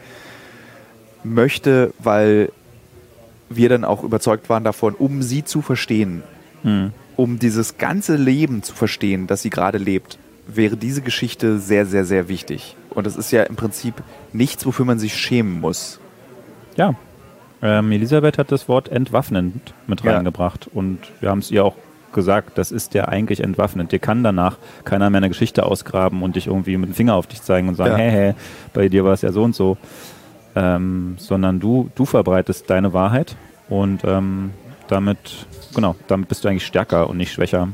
möchte, weil wir dann auch überzeugt waren davon, um sie zu verstehen, hm. um dieses ganze Leben zu verstehen, das sie gerade lebt, wäre diese Geschichte sehr, sehr, sehr wichtig. Und es ist ja im Prinzip nichts, wofür man sich schämen muss. Ja, ähm, Elisabeth hat das Wort entwaffnend mit Ja. reingebracht und wir haben es ihr auch gesagt, das ist ja eigentlich entwaffnend. Dir kann danach keiner mehr eine Geschichte ausgraben und dich irgendwie mit dem Finger auf dich zeigen und sagen, Ja. hey, hey, bei dir war es ja so und so. Ähm, sondern du, du verbreitest deine Wahrheit und ähm, damit, genau, damit bist du eigentlich stärker und nicht schwächer.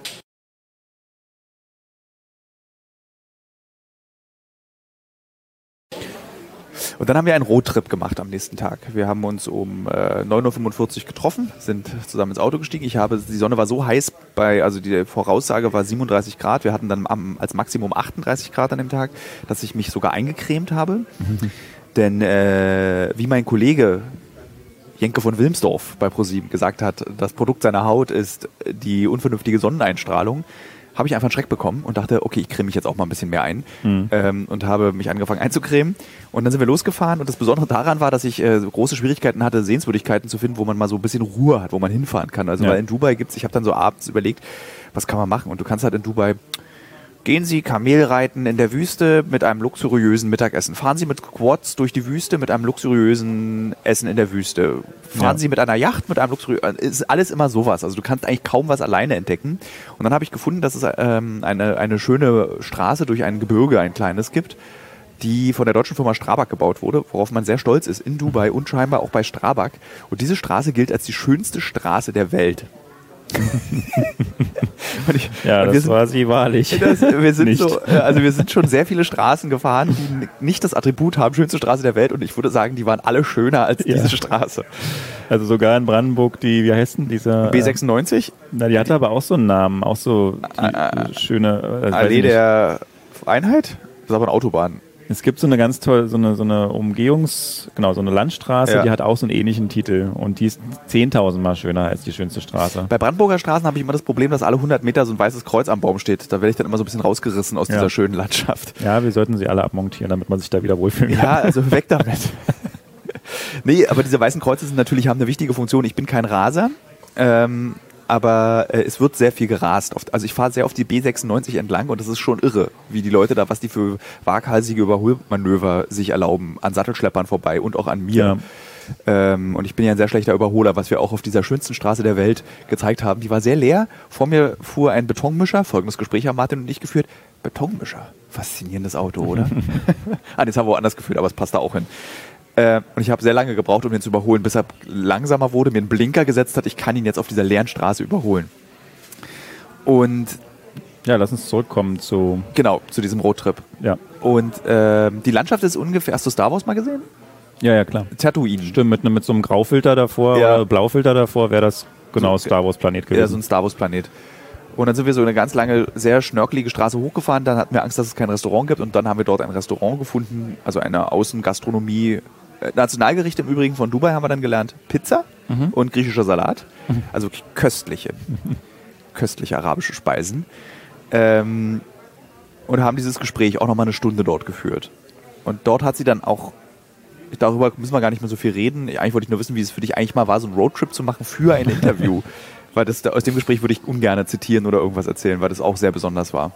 Und dann haben wir einen Roadtrip gemacht am nächsten Tag. Wir haben uns um äh, neun Uhr fünfundvierzig getroffen, sind zusammen ins Auto gestiegen. Ich habe, die Sonne war so heiß, bei, also die Voraussage war siebenunddreißig Grad. Wir hatten dann am, als Maximum achtunddreißig Grad an dem Tag, dass ich mich sogar eingecremt habe. Mhm. Denn äh, wie mein Kollege Jenke von Wilmsdorf bei ProSieben gesagt hat, das Produkt seiner Haut ist die unvernünftige Sonneneinstrahlung, habe ich einfach einen Schreck bekommen und dachte, okay, ich creme mich jetzt auch mal ein bisschen mehr ein mhm. ähm, und habe mich angefangen einzucremen. Und dann sind wir losgefahren und das Besondere daran war, dass ich äh, große Schwierigkeiten hatte, Sehenswürdigkeiten zu finden, wo man mal so ein bisschen Ruhe hat, wo man hinfahren kann. Also ja. Weil in Dubai gibt es, ich habe dann so abends überlegt, was kann man machen? Und du kannst halt in Dubai, gehen Sie Kamelreiten in der Wüste mit einem luxuriösen Mittagessen. Fahren Sie mit Quads durch die Wüste mit einem luxuriösen Essen in der Wüste. Fahren ja. Sie mit einer Yacht mit einem luxuriösen... Ist alles immer sowas. Also du kannst eigentlich kaum was alleine entdecken. Und dann habe ich gefunden, dass es ähm, eine, eine schöne Straße durch ein Gebirge, ein kleines, gibt, die von der deutschen Firma Strabag gebaut wurde, worauf man sehr stolz ist, in Dubai und scheinbar auch bei Strabag. Und diese Straße gilt als die schönste Straße der Welt. ich, ja, das sind, war sie wahrlich. Das, wir, sind so, also wir sind schon sehr viele Straßen gefahren, die nicht das Attribut haben, schönste Straße der Welt. Und ich würde sagen, die waren alle schöner als ja. diese Straße. Also sogar in Brandenburg, die, wie heißt denn diese? B sechsundneunzig? Na, die hatte aber auch so einen Namen, auch so die, äh, schöne... Äh, Allee der Einheit? Das ist aber eine Autobahn. Es gibt so eine ganz tolle, so eine, so eine Umgehungs-, genau, so eine Landstraße, ja. die hat auch so einen ähnlichen Titel und die ist zehntausend Mal schöner als die schönste Straße. Bei Brandenburger Straßen habe ich immer das Problem, dass alle hundert Meter so ein weißes Kreuz am Baum steht. Da werde ich dann immer so ein bisschen rausgerissen aus ja. dieser schönen Landschaft. Ja, wir sollten sie alle abmontieren, damit man sich da wieder wohlfühlen kann. Ja, also weg damit. Nee, aber diese weißen Kreuze sind natürlich, haben eine wichtige Funktion. Ich bin kein Raser. Ähm, aber äh, es wird sehr viel gerast. Also ich fahre sehr auf die B sechsundneunzig entlang und das ist schon irre, wie die Leute da, was die für waghalsige Überholmanöver sich erlauben, an Sattelschleppern vorbei und auch an mir. Ja. Ähm, und ich bin ja ein sehr schlechter Überholer, was wir auch auf dieser schönsten Straße der Welt gezeigt haben. Die war sehr leer. Vor mir fuhr ein Betonmischer. Folgendes Gespräch haben Martin und ich geführt. Betonmischer. Faszinierendes Auto, oder? ah, das haben wir woanders geführt, aber es passt da auch hin. Äh, und ich habe sehr lange gebraucht, um den zu überholen, bis er langsamer wurde, mir einen Blinker gesetzt hat. Ich kann ihn jetzt auf dieser leeren Straße überholen. Und ja, lass uns zurückkommen zu... Genau, zu diesem Roadtrip. Ja. Und äh, die Landschaft ist ungefähr... Hast du Star Wars mal gesehen? Ja, ja, klar. Tatooine. Stimmt, mit, mit so einem Graufilter davor ja. oder Blaufilter davor wäre das genau so, Star Wars Planet gewesen. Ja, so ein Star Wars Planet. Und dann sind wir so eine ganz lange, sehr schnörkelige Straße hochgefahren. Dann hatten wir Angst, dass es kein Restaurant gibt. Und dann haben wir dort ein Restaurant gefunden, also eine Außengastronomie Nationalgerichte im Übrigen von Dubai haben wir dann gelernt. Pizza mhm. und griechischer Salat. Mhm. Also wirklich köstliche, mhm. köstliche arabische Speisen. Ähm, und haben dieses Gespräch auch nochmal eine Stunde dort geführt. Und dort hat sie dann auch, darüber müssen wir gar nicht mehr so viel reden, eigentlich wollte ich nur wissen, wie es für dich eigentlich mal war, so einen Roadtrip zu machen für ein Interview. Weil das, aus dem Gespräch würde ich ungern zitieren oder irgendwas erzählen, weil das auch sehr besonders war.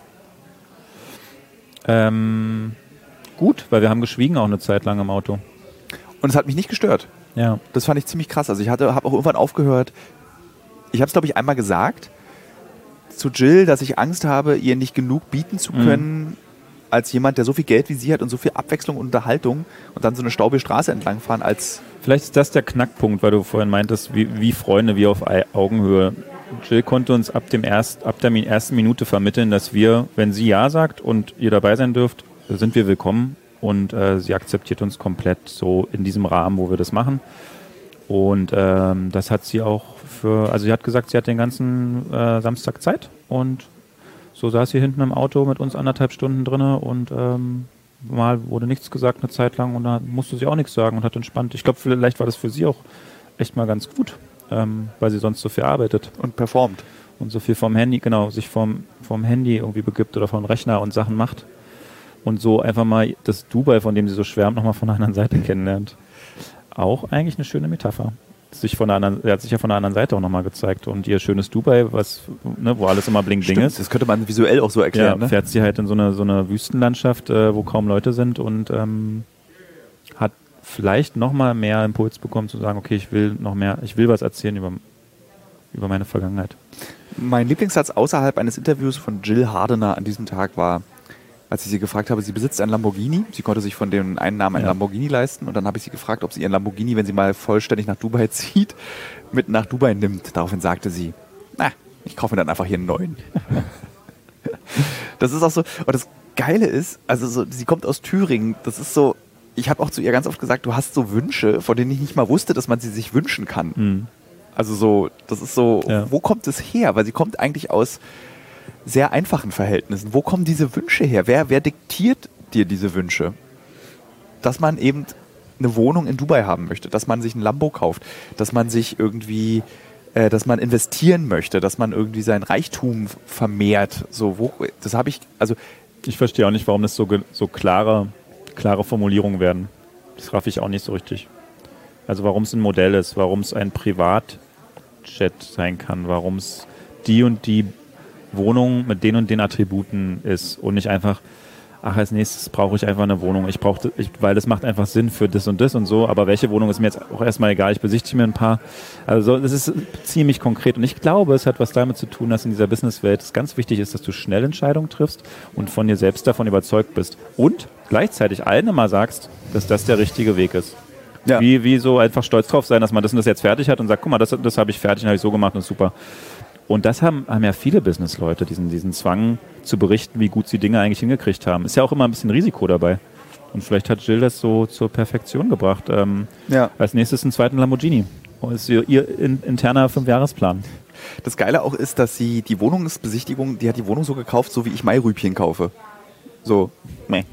Ähm, gut, weil wir haben geschwiegen auch eine Zeit lang im Auto. Und es hat mich nicht gestört. Ja. Das fand ich ziemlich krass. Also ich habe auch irgendwann aufgehört, ich habe es glaube ich einmal gesagt, zu Jill, dass ich Angst habe, ihr nicht genug bieten zu können, mhm. als jemand, der so viel Geld wie sie hat und so viel Abwechslung und Unterhaltung und dann so eine staubige Straße entlangfahren als... Vielleicht ist das der Knackpunkt, weil du vorhin meintest, wie, wie Freunde, wie auf Augenhöhe. Jill konnte uns ab, dem erst, ab der ersten Minute vermitteln, dass wir, wenn sie Ja sagt und ihr dabei sein dürft, sind wir willkommen und äh, sie akzeptiert uns komplett so in diesem Rahmen, wo wir das machen. Und ähm, das hat sie auch für, also sie hat gesagt, sie hat den ganzen äh, Samstag Zeit und so saß sie hinten im Auto mit uns anderthalb Stunden drinne und ähm, mal wurde nichts gesagt eine Zeit lang und dann musste sie auch nichts sagen und hat entspannt. Ich glaube, vielleicht war das für sie auch echt mal ganz gut, ähm, weil sie sonst so viel arbeitet. Und performt. Und so viel vom Handy, genau, sich vom, vom Handy irgendwie begibt oder vom Rechner und Sachen macht. Und so einfach mal das Dubai, von dem sie so schwärmt, nochmal von der anderen Seite kennenlernt. Auch eigentlich eine schöne Metapher. Sich von der anderen, er hat sich ja von der anderen Seite auch nochmal gezeigt. Und ihr schönes Dubai, was, ne, wo alles immer bling-bling ist. Das könnte man visuell auch so erklären. Ja, ne? Fährt sie halt in so eine, so eine Wüstenlandschaft, äh, wo kaum Leute sind und ähm, hat vielleicht nochmal mehr Impuls bekommen zu sagen, okay, ich will noch mehr, ich will was erzählen über, über meine Vergangenheit. Mein Lieblingssatz außerhalb eines Interviews von Jill Hardener an diesem Tag war, als ich sie gefragt habe, sie besitzt einen Lamborghini. Sie konnte sich von dem einen Namen einen ja. Lamborghini leisten. Und dann habe ich sie gefragt, ob sie ihren Lamborghini, wenn sie mal vollständig nach Dubai zieht, mit nach Dubai nimmt. Daraufhin sagte sie, na, ich kaufe mir dann einfach hier einen neuen. Das ist auch so. Und das Geile ist, also so, sie kommt aus Thüringen. Das ist so, ich habe auch zu ihr ganz oft gesagt, du hast so Wünsche, von denen ich nicht mal wusste, dass man sie sich wünschen kann. Mhm. Also so, das ist so, ja. Wo kommt es her? Weil sie kommt eigentlich aus sehr einfachen Verhältnissen. Wo kommen diese Wünsche her? Wer, wer diktiert dir diese Wünsche? Dass man eben eine Wohnung in Dubai haben möchte, dass man sich ein Lambo kauft, dass man sich irgendwie, äh, dass man investieren möchte, dass man irgendwie sein Reichtum vermehrt. So, wo, das habe ich, also ich verstehe auch nicht, warum das so, so klare, klare Formulierungen werden. Das raff ich auch nicht so richtig. Also warum es ein Modell ist, warum es ein Privatjet sein kann, warum es die und die Wohnung mit den und den Attributen ist und nicht einfach, ach, als nächstes brauche ich einfach eine Wohnung. Ich brauche, ich, weil das macht einfach Sinn für das und das und so, aber welche Wohnung ist mir jetzt auch erstmal egal, ich besichtige mir ein paar. Also das ist ziemlich konkret und ich glaube, es hat was damit zu tun, dass in dieser Businesswelt es ganz wichtig ist, dass du schnell Entscheidungen triffst und von dir selbst davon überzeugt bist und gleichzeitig allen immer sagst, dass das der richtige Weg ist. Ja. Wie, wie so einfach stolz drauf sein, dass man das und das jetzt fertig hat und sagt, guck mal, das, das habe ich fertig, habe ich so gemacht und ist super. Und das haben, haben ja viele Businessleute, diesen, diesen Zwang zu berichten, wie gut sie Dinge eigentlich hingekriegt haben. Ist ja auch immer ein bisschen Risiko dabei. Und vielleicht hat Jill das so zur Perfektion gebracht. Ähm, ja. Als nächstes einen zweiten Lamborghini. Das ist ihr, ihr in, interner Fünfjahresplan. Das Geile auch ist, dass sie die Wohnungsbesichtigung, die hat die Wohnung so gekauft, so wie ich Mairübchen kaufe. So, meh.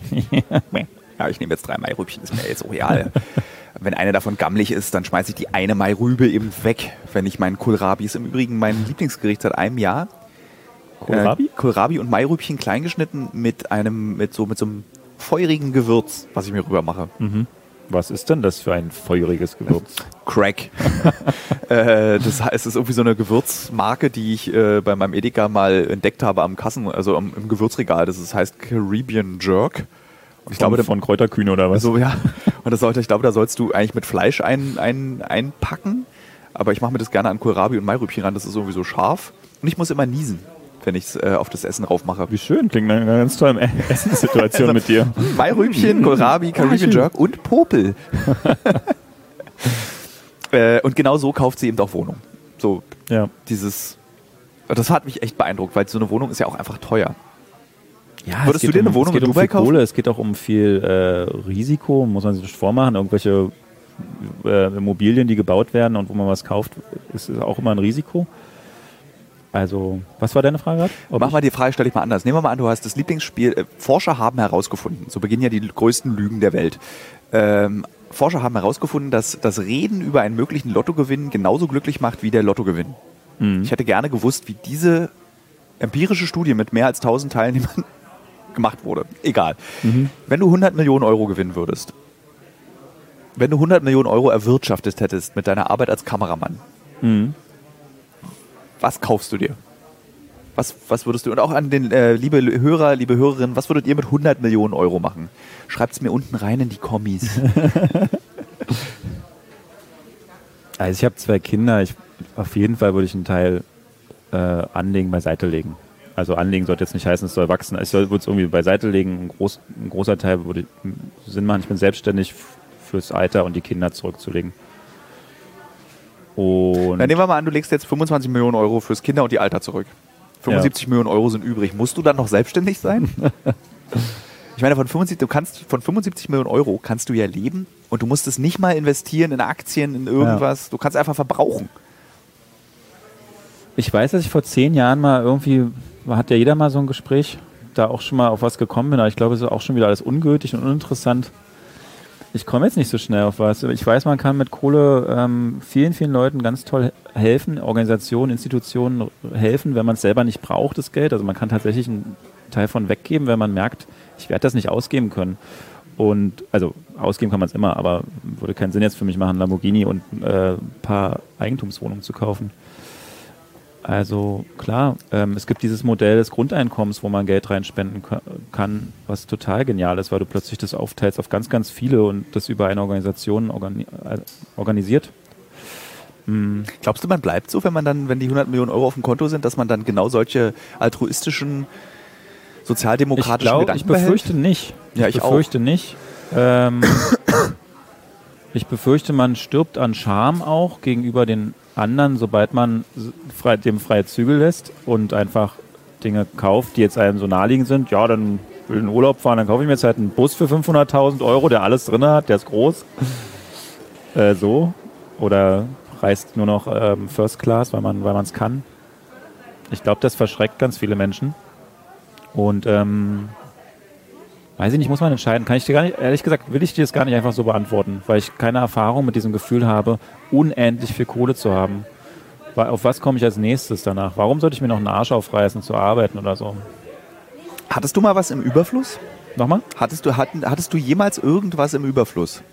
Ja, ich nehme jetzt drei Mairübchen, ist mir jetzt auch real. Wenn eine davon gammelig ist, dann schmeiße ich die eine Mairübe eben weg, wenn ich meinen Kohlrabi, ist im Übrigen mein Lieblingsgericht seit einem Jahr. Kohlrabi? Äh, Kohlrabi und Mairübchen kleingeschnitten mit einem, mit so, mit so einem feurigen Gewürz, was ich mir rüber mache. Mhm. Was ist denn das für ein feuriges Gewürz? Crack. äh, das heißt, es ist irgendwie so eine Gewürzmarke, die ich äh, bei meinem Edeka mal entdeckt habe am Kassen, also am, im Gewürzregal. Das ist, heißt Caribbean Jerk. Und ich von, glaube, von Kräuterkühne oder was? So, ja. Und das sollte, ich glaube, da sollst du eigentlich mit Fleisch ein, ein, einpacken. Aber ich mache mir das gerne an Kohlrabi und Mairübchen ran. Das ist irgendwie so scharf. Und ich muss immer niesen, wenn ich es äh, auf das Essen raufmache. Wie schön. Klingt eine ganz tolle Essenssituation also, mit dir. Mairübchen, Kohlrabi, Caribbean Jerk und Popel. äh, und genau so kauft sie eben auch Wohnung. So, ja. Dieses. Das hat mich echt beeindruckt, weil so eine Wohnung ist ja auch einfach teuer. Ja, Würdest du dir um, eine Wohnung in Dubai um kaufen? Kohle, es geht auch um viel äh, Risiko, muss man sich nicht vormachen. Irgendwelche äh, Immobilien, die gebaut werden und wo man was kauft, ist, ist auch immer ein Risiko. Also, was war deine Frage gerade? Mach mal die Frage, stelle ich mal anders. Nehmen wir mal an, du hast das Lieblingsspiel. Äh, Forscher haben herausgefunden, so beginnen ja die größten Lügen der Welt. ähm, Forscher haben herausgefunden, dass das Reden über einen möglichen Lottogewinn genauso glücklich macht wie der Lottogewinn. Mhm. Ich hätte gerne gewusst, wie diese empirische Studie mit mehr als tausend Teilnehmern gemacht wurde. Egal. Mhm. Wenn du hundert Millionen Euro gewinnen würdest, wenn du hundert Millionen Euro erwirtschaftet hättest mit deiner Arbeit als Kameramann, mhm. was kaufst du dir? Was, was würdest du, und auch an den äh, liebe Hörer, liebe Hörerinnen, was würdet ihr mit hundert Millionen Euro machen? Schreibt es mir unten rein in die Kommis. Also ich habe zwei Kinder, ich, auf jeden Fall würde ich einen Teil äh, anlegen, beiseite legen. Also anlegen sollte jetzt nicht heißen, es soll wachsen. Ich würde es irgendwie beiseite legen, ein, groß, ein großer Teil würde Sinn machen. Ich bin selbstständig fürs Alter und die Kinder zurückzulegen. Und dann nehmen wir mal an, du legst jetzt fünfundzwanzig Millionen Euro fürs Kinder und die Alter zurück. fünfundsiebzig ja. Millionen Euro sind übrig. Musst du dann noch selbstständig sein? Ich meine, von fünfundsiebzig, du kannst, von fünfundsiebzig Millionen Euro kannst du ja leben und du musst es nicht mal investieren in Aktien, in irgendwas. Ja. Du kannst einfach verbrauchen. Ich weiß, dass ich vor zehn Jahren mal irgendwie, hat ja jeder mal so ein Gespräch, da auch schon mal auf was gekommen bin, aber ich glaube, es ist auch schon wieder alles ungültig und uninteressant. Ich komme jetzt nicht so schnell auf was. Ich weiß, man kann mit Kohle ähm, vielen, vielen Leuten ganz toll helfen, Organisationen, Institutionen helfen, wenn man es selber nicht braucht, das Geld. Also man kann tatsächlich einen Teil von weggeben, wenn man merkt, ich werde das nicht ausgeben können. Und, also ausgeben kann man es immer, aber würde keinen Sinn jetzt für mich machen, Lamborghini und äh, ein paar Eigentumswohnungen zu kaufen. Also klar, ähm, es gibt dieses Modell des Grundeinkommens, wo man Geld reinspenden kann, was total genial ist, weil du plötzlich das aufteilst auf ganz, ganz viele und das über eine Organisation organi- organisiert. Mhm. Glaubst du, man bleibt so, wenn man dann, wenn die hundert Millionen Euro auf dem Konto sind, dass man dann genau solche altruistischen, sozialdemokratischen ich glaub, Gedanken ich befürchte behält? nicht. Ja, ich ich befürchte auch. nicht. Ähm, ich befürchte, man stirbt an Scham auch gegenüber den anderen, sobald man frei, dem freie Zügel lässt und einfach Dinge kauft, die jetzt einem so naheliegend sind. Ja, dann will ich in Urlaub fahren, dann kaufe ich mir jetzt halt einen Bus für fünfhunderttausend Euro, der alles drin hat, der ist groß. Äh, so. Oder reist nur noch ähm, First Class, weil man weil man es kann. Ich glaube, das verschreckt ganz viele Menschen. Und ähm, weiß ich nicht, muss man entscheiden. Kann ich dir gar nicht, ehrlich gesagt, will ich dir das gar nicht einfach so beantworten, weil ich keine Erfahrung mit diesem Gefühl habe, unendlich viel Kohle zu haben. Auf was komme ich als nächstes danach? Warum sollte ich mir noch einen Arsch aufreißen, zu arbeiten oder so? Hattest du mal was im Überfluss? Nochmal? Hattest du, hatten, hattest du jemals irgendwas im Überfluss?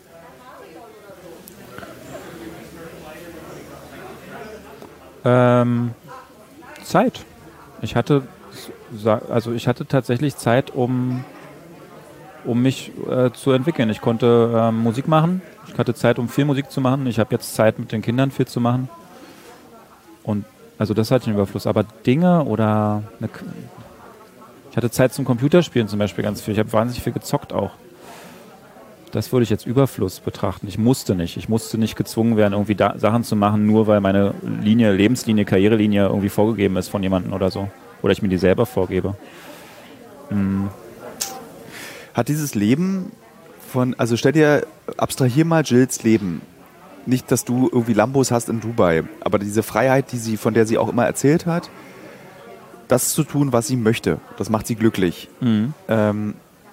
Ähm, Zeit. Ich hatte, also ich hatte tatsächlich Zeit, um um mich äh, zu entwickeln. Ich konnte äh, Musik machen, ich hatte Zeit, um viel Musik zu machen. Ich habe jetzt Zeit, mit den Kindern viel zu machen. Und also das hatte ich einen Überfluss. Aber Dinge oder eine K- ich hatte Zeit zum Computerspielen zum Beispiel ganz viel. Ich habe wahnsinnig viel gezockt auch. Das würde ich jetzt Überfluss betrachten. Ich musste nicht. Ich musste nicht gezwungen werden, irgendwie da Sachen zu machen, nur weil meine Linie, Lebenslinie, Karrierelinie irgendwie vorgegeben ist von jemandem oder so. Oder ich mir die selber vorgebe. Hm. Hat dieses Leben von, also stell dir, abstrahier mal Jills Leben. Nicht, dass du irgendwie Lambos hast in Dubai, aber diese Freiheit, die sie, von der sie auch immer erzählt hat, das zu tun, was sie möchte, das macht sie glücklich. Mhm. Ähm,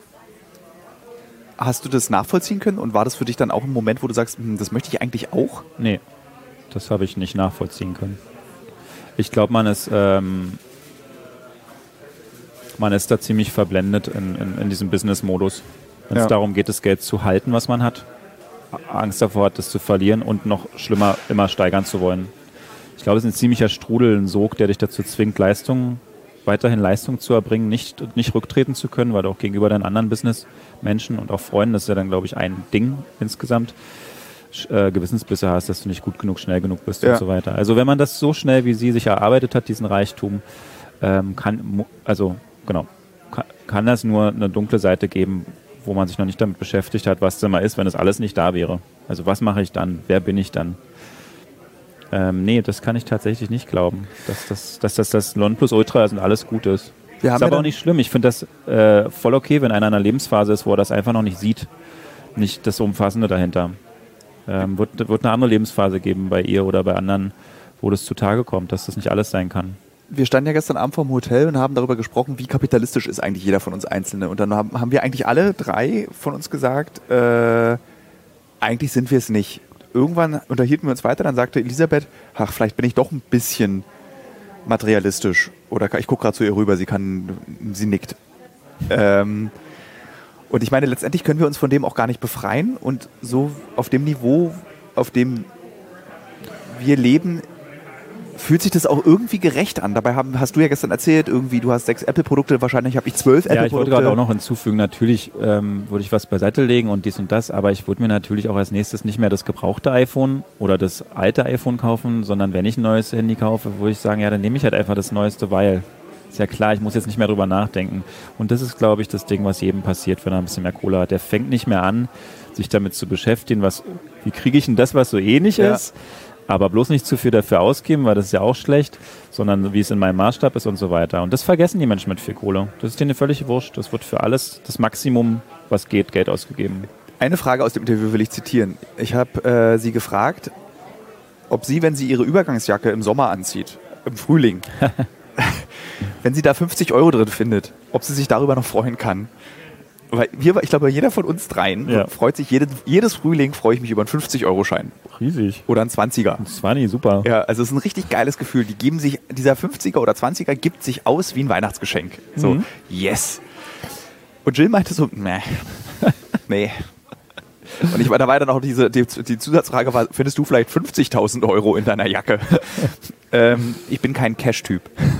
hast du das nachvollziehen können und war das für dich dann auch ein Moment, wo du sagst, hm, das möchte ich eigentlich auch? Nee, das habe ich nicht nachvollziehen können. Ich glaube, man ist ähm Man ist da ziemlich verblendet in, in, in diesem Business-Modus. Wenn es ja. darum geht, das Geld zu halten, was man hat, Angst davor hat, das zu verlieren und noch schlimmer, immer steigern zu wollen. Ich glaube, es ist ein ziemlicher Strudel, ein Sog, der dich dazu zwingt, Leistung, weiterhin Leistung zu erbringen, nicht, nicht rücktreten zu können, weil du auch gegenüber deinen anderen Business-Menschen und auch Freunden, das ist ja dann, glaube ich, ein Ding insgesamt, äh, Gewissensbisse hast, dass du nicht gut genug, schnell genug bist ja. und so weiter. Also wenn man das so schnell, wie sie sich erarbeitet hat, diesen Reichtum, ähm, kann, also Genau. Kann das nur eine dunkle Seite geben, wo man sich noch nicht damit beschäftigt hat, was das mal ist, wenn das alles nicht da wäre. Also was mache ich dann? Wer bin ich dann? Ähm, nee, das kann ich tatsächlich nicht glauben, dass das dass das, das Nonplusultra ist und alles gut ist. Wir ist haben aber ja auch nicht schlimm. Ich finde das äh, voll okay, wenn einer in einer Lebensphase ist, wo er das einfach noch nicht sieht. Nicht das Umfassende dahinter. Ähm, wird, wird eine andere Lebensphase geben bei ihr oder bei anderen, wo das zutage kommt, dass das nicht alles sein kann. Wir standen ja gestern Abend vorm Hotel und haben darüber gesprochen, wie kapitalistisch ist eigentlich jeder von uns Einzelne. Und dann haben, haben wir eigentlich alle drei von uns gesagt, äh, eigentlich sind wir es nicht. Irgendwann unterhielten wir uns weiter, dann sagte Elisabeth, ach, vielleicht bin ich doch ein bisschen materialistisch. Oder ich gucke gerade zu ihr rüber, sie kann, sie nickt. Ähm, und ich meine, letztendlich können wir uns von dem auch gar nicht befreien und so auf dem Niveau, auf dem wir leben, fühlt sich das auch irgendwie gerecht an. Dabei haben, hast du ja gestern erzählt, irgendwie, du hast sechs Apple-Produkte, wahrscheinlich habe ich zwölf Apple-Produkte. Ja, ich wollte gerade auch noch hinzufügen, natürlich ähm, würde ich was beiseite legen und dies und das, aber ich würde mir natürlich auch als nächstes nicht mehr das gebrauchte iPhone oder das alte iPhone kaufen, sondern wenn ich ein neues Handy kaufe, würde ich sagen, ja, dann nehme ich halt einfach das Neueste, weil, ist ja klar, ich muss jetzt nicht mehr drüber nachdenken. Und das ist, glaube ich, das Ding, was jedem passiert, wenn er ein bisschen mehr Kohle hat. Der fängt nicht mehr an, sich damit zu beschäftigen, was, wie kriege ich denn das, was so ähnlich ja. ist, aber bloß nicht zu viel dafür ausgeben, weil das ist ja auch schlecht, sondern wie es in meinem Maßstab ist und so weiter. Und das vergessen die Menschen mit viel Kohle. Das ist denen völlig wurscht. Das wird für alles das Maximum, was geht, Geld ausgegeben. Eine Frage aus dem Interview will ich zitieren. Ich habe äh, sie gefragt, ob sie, wenn sie ihre Übergangsjacke im Sommer anzieht, im Frühling, wenn sie da fünfzig Euro drin findet, ob sie sich darüber noch freuen kann. Weil wir, ich glaube, jeder von uns dreien ja. freut sich, jedes, jedes Frühling freue ich mich über einen fünfzig-Euro-Schein. Riesig. Oder einen zwanziger. Ein zwanzig, super. Ja, also es ist ein richtig geiles Gefühl. Die geben sich, dieser fünfziger oder zwanziger gibt sich aus wie ein Weihnachtsgeschenk. So, mhm. yes. Und Jill meinte so, nee, nee. Und ich war da war dann auch diese, die, die Zusatzfrage war, findest du vielleicht fünfzigtausend Euro in deiner Jacke? ähm, ich bin kein Cash-Typ.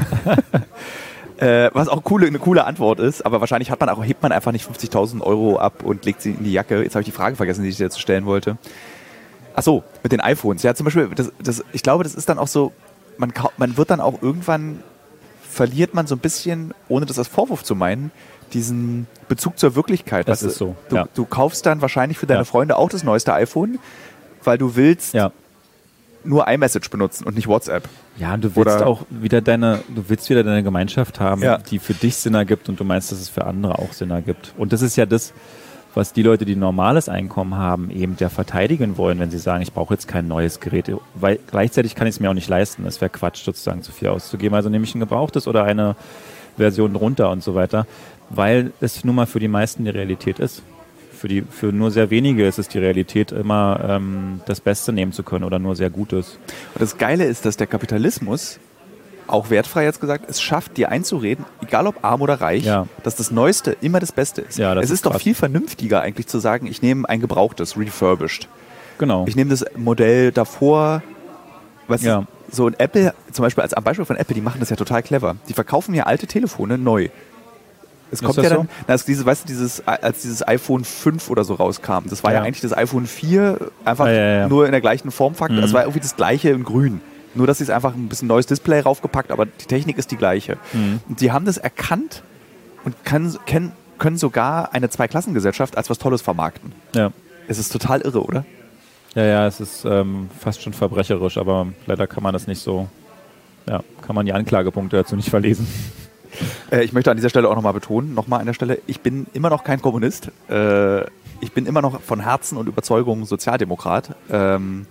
Äh, was auch coole, eine coole Antwort ist, aber wahrscheinlich hat man auch, hebt man einfach nicht fünfzigtausend Euro ab und legt sie in die Jacke. Jetzt habe ich die Frage vergessen, die ich dir jetzt stellen wollte. Ach so, mit den iPhones. Ja, zum Beispiel, das, das, ich glaube, das ist dann auch so, man, man wird dann auch irgendwann, verliert man so ein bisschen, ohne das als Vorwurf zu meinen, diesen Bezug zur Wirklichkeit. Das weißt ist so, du, ja. du kaufst dann wahrscheinlich für deine ja. Freunde auch das neueste iPhone, weil du willst ja. nur iMessage benutzen und nicht WhatsApp. Ja, du willst Oder auch wieder deine, du willst wieder deine Gemeinschaft haben, ja. die für dich Sinn ergibt und du meinst, dass es für andere auch Sinn ergibt. Und das ist ja das, was die Leute, die ein normales Einkommen haben, eben ja verteidigen wollen, wenn sie sagen, ich brauche jetzt kein neues Gerät, weil gleichzeitig kann ich es mir auch nicht leisten. Es wäre Quatsch, sozusagen zu viel auszugeben. Also nehme ich ein gebrauchtes oder eine Version drunter und so weiter, weil es nun mal für die meisten die Realität ist. Für, die, für nur sehr wenige ist es die Realität, immer ähm, das Beste nehmen zu können oder nur sehr Gutes. Und das Geile ist, dass der Kapitalismus, auch wertfrei jetzt gesagt, es schafft, dir einzureden, egal ob arm oder reich, ja. dass das Neueste immer das Beste ist. Ja, das es ist, ist doch krass. viel vernünftiger eigentlich zu sagen, ich nehme ein gebrauchtes, refurbished. Genau. Ich nehme das Modell davor, was ja. so ein Apple, zum Beispiel als am Beispiel von Apple, die machen das ja total clever. Die verkaufen ja alte Telefone neu. Es kommt ja dann, so? na, es, dieses, weißt du, dieses, als dieses iPhone fünf oder so rauskam, das war ja, ja eigentlich das iPhone vier, einfach ja, ja, ja. nur in der gleichen Formfaktor, mhm. das war irgendwie das gleiche in grün. Nur, dass sie es einfach ein bisschen neues Display raufgepackt, aber die Technik ist die gleiche. Mhm. Und die haben das erkannt und können, können, können sogar eine Zweiklassengesellschaft als was Tolles vermarkten. Ja. Es ist total irre, oder? Ja, ja, es ist ähm, fast schon verbrecherisch, aber leider kann man das nicht so, ja, kann man die Anklagepunkte dazu nicht verlesen. Äh, ich möchte an dieser Stelle auch nochmal betonen, nochmal an der Stelle, ich bin immer noch kein Kommunist. Äh, ich bin immer noch von Herzen und Überzeugung Sozialdemokrat. Ähm,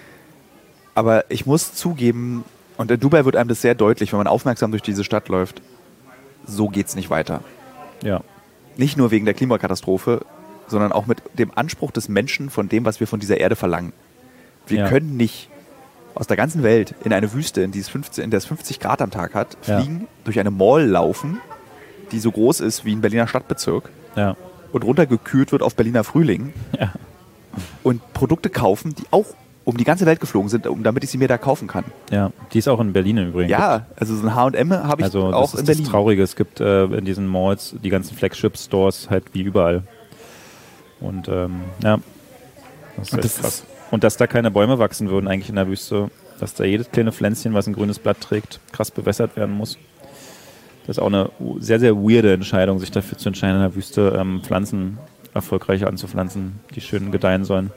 aber ich muss zugeben, und in Dubai wird einem das sehr deutlich, wenn man aufmerksam durch diese Stadt läuft, so geht's nicht weiter. Ja. Nicht nur wegen der Klimakatastrophe, sondern auch mit dem Anspruch des Menschen von dem, was wir von dieser Erde verlangen. Wir ja. können nicht aus der ganzen Welt in eine Wüste, in, die es fünfzig, in der es fünfzig Grad am Tag hat, fliegen, ja. durch eine Mall laufen, die so groß ist wie ein Berliner Stadtbezirk ja. und runtergekühlt wird auf Berliner Frühling ja. und Produkte kaufen, die auch um die ganze Welt geflogen sind, um, damit ich sie mir da kaufen kann. Ja, die ist auch in Berlin übrigens. Ja, also so ein H und M habe ich also auch in Berlin. Das ist das Traurige, es gibt äh, in diesen Malls die ganzen Flagship-Stores halt wie überall. Und ähm, ja, das ist und echt das krass. Ist Und dass da keine Bäume wachsen würden eigentlich in der Wüste, dass da jedes kleine Pflänzchen, was ein grünes Blatt trägt, krass bewässert werden muss. Das ist auch eine sehr, sehr weirde Entscheidung, sich dafür zu entscheiden, in der Wüste ähm, Pflanzen erfolgreich anzupflanzen, die schön gedeihen sollen.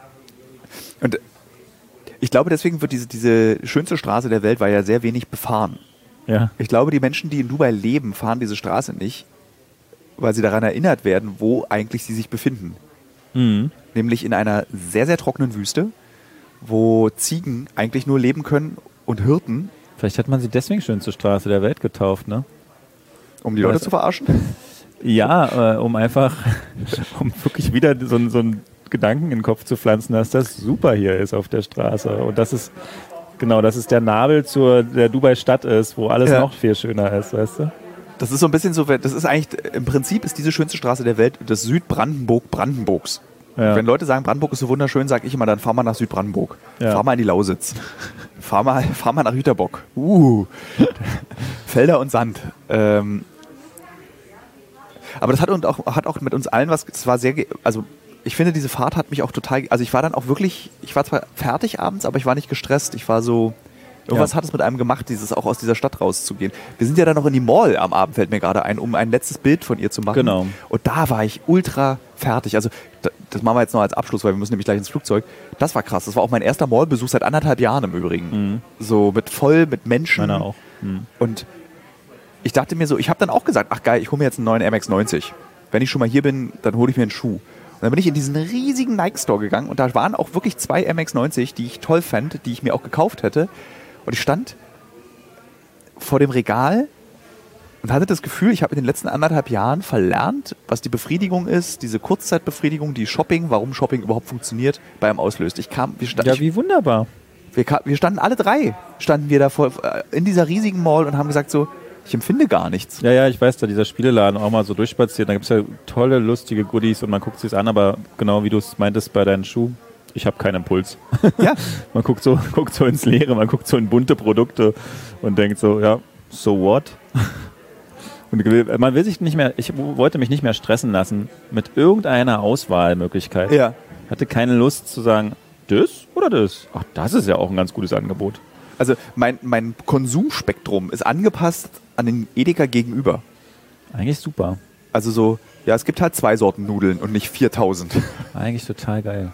Und ich glaube, deswegen wird diese, diese schönste Straße der Welt war ja sehr wenig befahren. Ja. Ich glaube, die Menschen, die in Dubai leben, fahren diese Straße nicht, weil sie daran erinnert werden, wo eigentlich sie sich befinden. Mhm. Nämlich in einer sehr, sehr trockenen Wüste, wo Ziegen eigentlich nur leben können und Hirten. Vielleicht hat man sie deswegen schönste Straße der Welt getauft, ne? Um die Leute Was? zu verarschen? Ja, äh, um einfach, um wirklich wieder so, so einen Gedanken in den Kopf zu pflanzen, dass das super hier ist auf der Straße. Und das ist, genau, das ist der Nabel zur der Dubai-Stadt ist, wo alles ja. noch viel schöner ist, weißt du? Das ist so ein bisschen so, das ist eigentlich, im Prinzip ist diese schönste Straße der Welt das Südbrandenburg Brandenburgs. Ja. Wenn Leute sagen, Brandenburg ist so wunderschön, sage ich immer, dann fahr mal nach Südbrandenburg. Ja. Fahr mal in die Lausitz. fahr, mal, fahr mal nach Jüterbock. Uh. Felder und Sand. Ähm. Aber das hat, und auch, hat auch mit uns allen was, es war sehr, also ich finde, diese Fahrt hat mich auch total, also ich war dann auch wirklich, ich war zwar fertig abends, aber ich war nicht gestresst. Ich war so, irgendwas ja. hat es mit einem gemacht, dieses auch aus dieser Stadt rauszugehen. Wir sind ja dann noch in die Mall am Abend, fällt mir gerade ein, um ein letztes Bild von ihr zu machen. Genau. Und da war ich ultra fertig. Also das machen wir jetzt noch als Abschluss, weil wir müssen nämlich gleich ins Flugzeug. Das war krass. Das war auch mein erster Mallbesuch seit anderthalb Jahren im Übrigen. Mhm. So mit voll, mit Menschen. Meiner auch. Mhm. Und ich dachte mir so, ich habe dann auch gesagt, ach geil, ich hole mir jetzt einen neuen M X neunzig. Wenn ich schon mal hier bin, dann hole ich mir einen Schuh. Und dann bin ich in diesen riesigen Nike-Store gegangen und da waren auch wirklich zwei M X neunzig, die ich toll fand, die ich mir auch gekauft hätte. Und ich stand vor dem Regal und hatte das Gefühl, ich habe in den letzten anderthalb Jahren verlernt, was die Befriedigung ist, diese Kurzzeitbefriedigung, die Shopping, warum Shopping überhaupt funktioniert, bei einem auslöst. Ich kam, wir stand, ja, wie wunderbar. Wir, wir standen alle drei, standen wir da vor, in dieser riesigen Mall und haben gesagt so, ich empfinde gar nichts. Ja, ja, ich weiß, da dieser Spieleladen auch mal so durchspaziert, da gibt es ja tolle, lustige Goodies und man guckt sich an, aber genau wie du es meintest bei deinen Schuhen, ich habe keinen Impuls. Ja. Man guckt so, guckt so ins Leere, man guckt so in bunte Produkte und denkt so, ja, so what? Und man will sich nicht mehr, ich wollte mich nicht mehr stressen lassen mit irgendeiner Auswahlmöglichkeit. Ja. Hatte keine Lust zu sagen, das oder das? Ach, das ist ja auch ein ganz gutes Angebot. Also mein, mein Konsumspektrum ist angepasst an den Edeka gegenüber. Eigentlich super. Also so, ja, es gibt halt zwei Sorten Nudeln und nicht viertausend. Eigentlich total geil.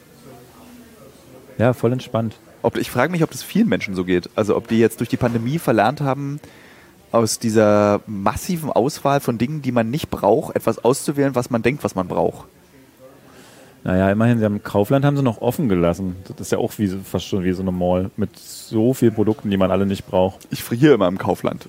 Ja, voll entspannt. Ob, ich frage mich, ob das vielen Menschen so geht. Also ob die jetzt durch die Pandemie verlernt haben, aus dieser massiven Auswahl von Dingen, die man nicht braucht, etwas auszuwählen, was man denkt, was man braucht. Naja, immerhin, sie haben Kaufland haben sie noch offen gelassen. Das ist ja auch wie, fast schon wie so eine Mall mit so vielen Produkten, die man alle nicht braucht. Ich friere immer im Kaufland.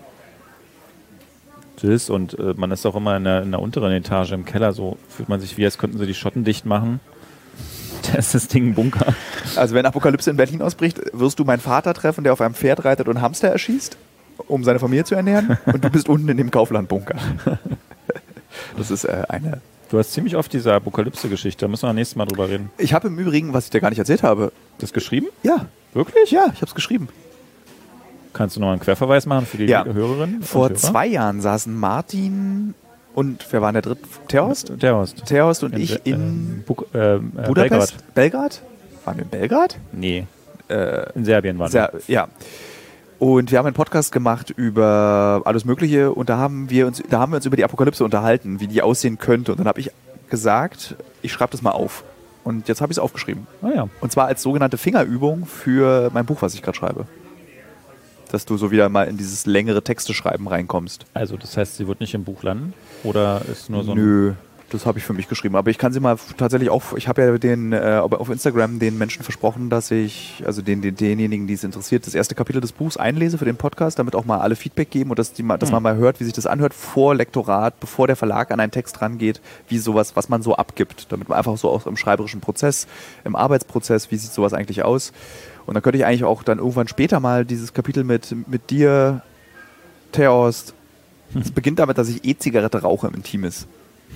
Das und äh, man ist auch immer in der, in der unteren Etage im Keller, so fühlt man sich wie, als könnten sie die Schotten dicht machen. Da ist das Ding ein Bunker. Also wenn Apokalypse in Berlin ausbricht, wirst du meinen Vater treffen, der auf einem Pferd reitet und Hamster erschießt, um seine Familie zu ernähren. Und du bist unten in dem Kaufland-Bunker. Das ist äh, eine... Du hast ziemlich oft diese Apokalypse-Geschichte, da müssen wir nächstes Mal drüber reden. Ich habe im Übrigen, was ich dir gar nicht erzählt habe... Das geschrieben? Ja. Wirklich? Ja, ich habe es geschrieben. Kannst du noch einen Querverweis machen für die ja. Hörerinnen? Vor Hörer? zwei Jahren saßen Martin und, wer war der dritte? Terhorst? Terhorst. Terhorst und in, ich in äh, Buk äh, Budapest? Belgrad. Belgrad? Waren wir in Belgrad? Nee. Äh, in Serbien waren Ser- wir. Ja. Und wir haben einen Podcast gemacht über alles Mögliche und da haben wir uns, da haben wir uns über die Apokalypse unterhalten, wie die aussehen könnte. Und dann habe ich gesagt, ich schreibe das mal auf. Und jetzt habe ich es aufgeschrieben. Ah, ja. Und zwar als sogenannte Fingerübung für mein Buch, was ich gerade schreibe. Dass du so wieder mal in dieses längere Texte-Schreiben reinkommst. Also das heißt, sie wird nicht im Buch landen? Oder ist nur so ein... Nö, das habe ich für mich geschrieben. Aber ich kann sie mal tatsächlich auch, ich habe ja den äh, auf Instagram den Menschen versprochen, dass ich, also den, den, denjenigen, die es interessiert, das erste Kapitel des Buchs einlese für den Podcast, damit auch mal alle Feedback geben und dass, die, dass hm. man mal hört, wie sich das anhört vor Lektorat, bevor der Verlag an einen Text rangeht, wie sowas, was man so abgibt. Damit man einfach so auch im schreiberischen Prozess, im Arbeitsprozess, wie sieht sowas eigentlich aus? Und dann könnte ich eigentlich auch dann irgendwann später mal dieses Kapitel mit, mit dir, Terhorst, es hm. beginnt damit, dass ich E-Zigarette rauche im Intimis.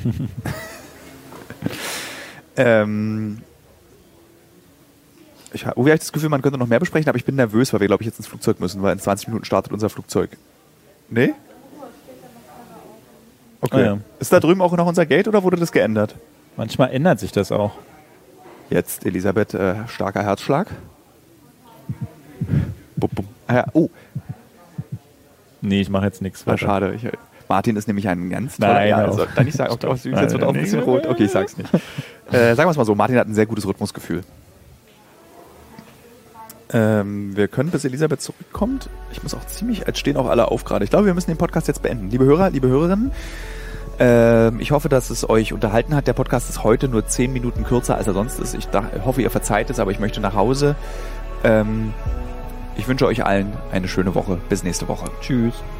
ähm, ich habe oh, das Gefühl, man könnte noch mehr besprechen, aber ich bin nervös, weil wir, glaube ich, jetzt ins Flugzeug müssen, weil in zwanzig Minuten startet unser Flugzeug. Nee? Okay. Ah, ja. Ist da drüben auch noch unser Gate oder wurde das geändert? Manchmal ändert sich das auch. Jetzt, Elisabeth, äh, starker Herzschlag. Bum, bum. Ah, ja. Oh. Nee, ich mache jetzt nichts weiter. Ah, schade. Ich, Martin ist nämlich ein ganz toller... Nein, ja, also, dann nicht sagen, okay, süß, jetzt wird auch ein bisschen rot. Okay, ich sag's nicht. Äh, sagen wir es mal so, Martin hat ein sehr gutes Rhythmusgefühl. Ähm, wir können, bis Elisabeth zurückkommt. Ich muss auch ziemlich... Jetzt stehen auch alle auf gerade. Ich glaube, wir müssen den Podcast jetzt beenden. Liebe Hörer, liebe Hörerinnen, ähm, ich hoffe, dass es euch unterhalten hat. Der Podcast ist heute nur zehn Minuten kürzer, als er sonst ist. Ich da, hoffe, ihr verzeiht es, aber ich möchte nach Hause. Ähm, ich wünsche euch allen eine schöne Woche. Bis nächste Woche. Tschüss.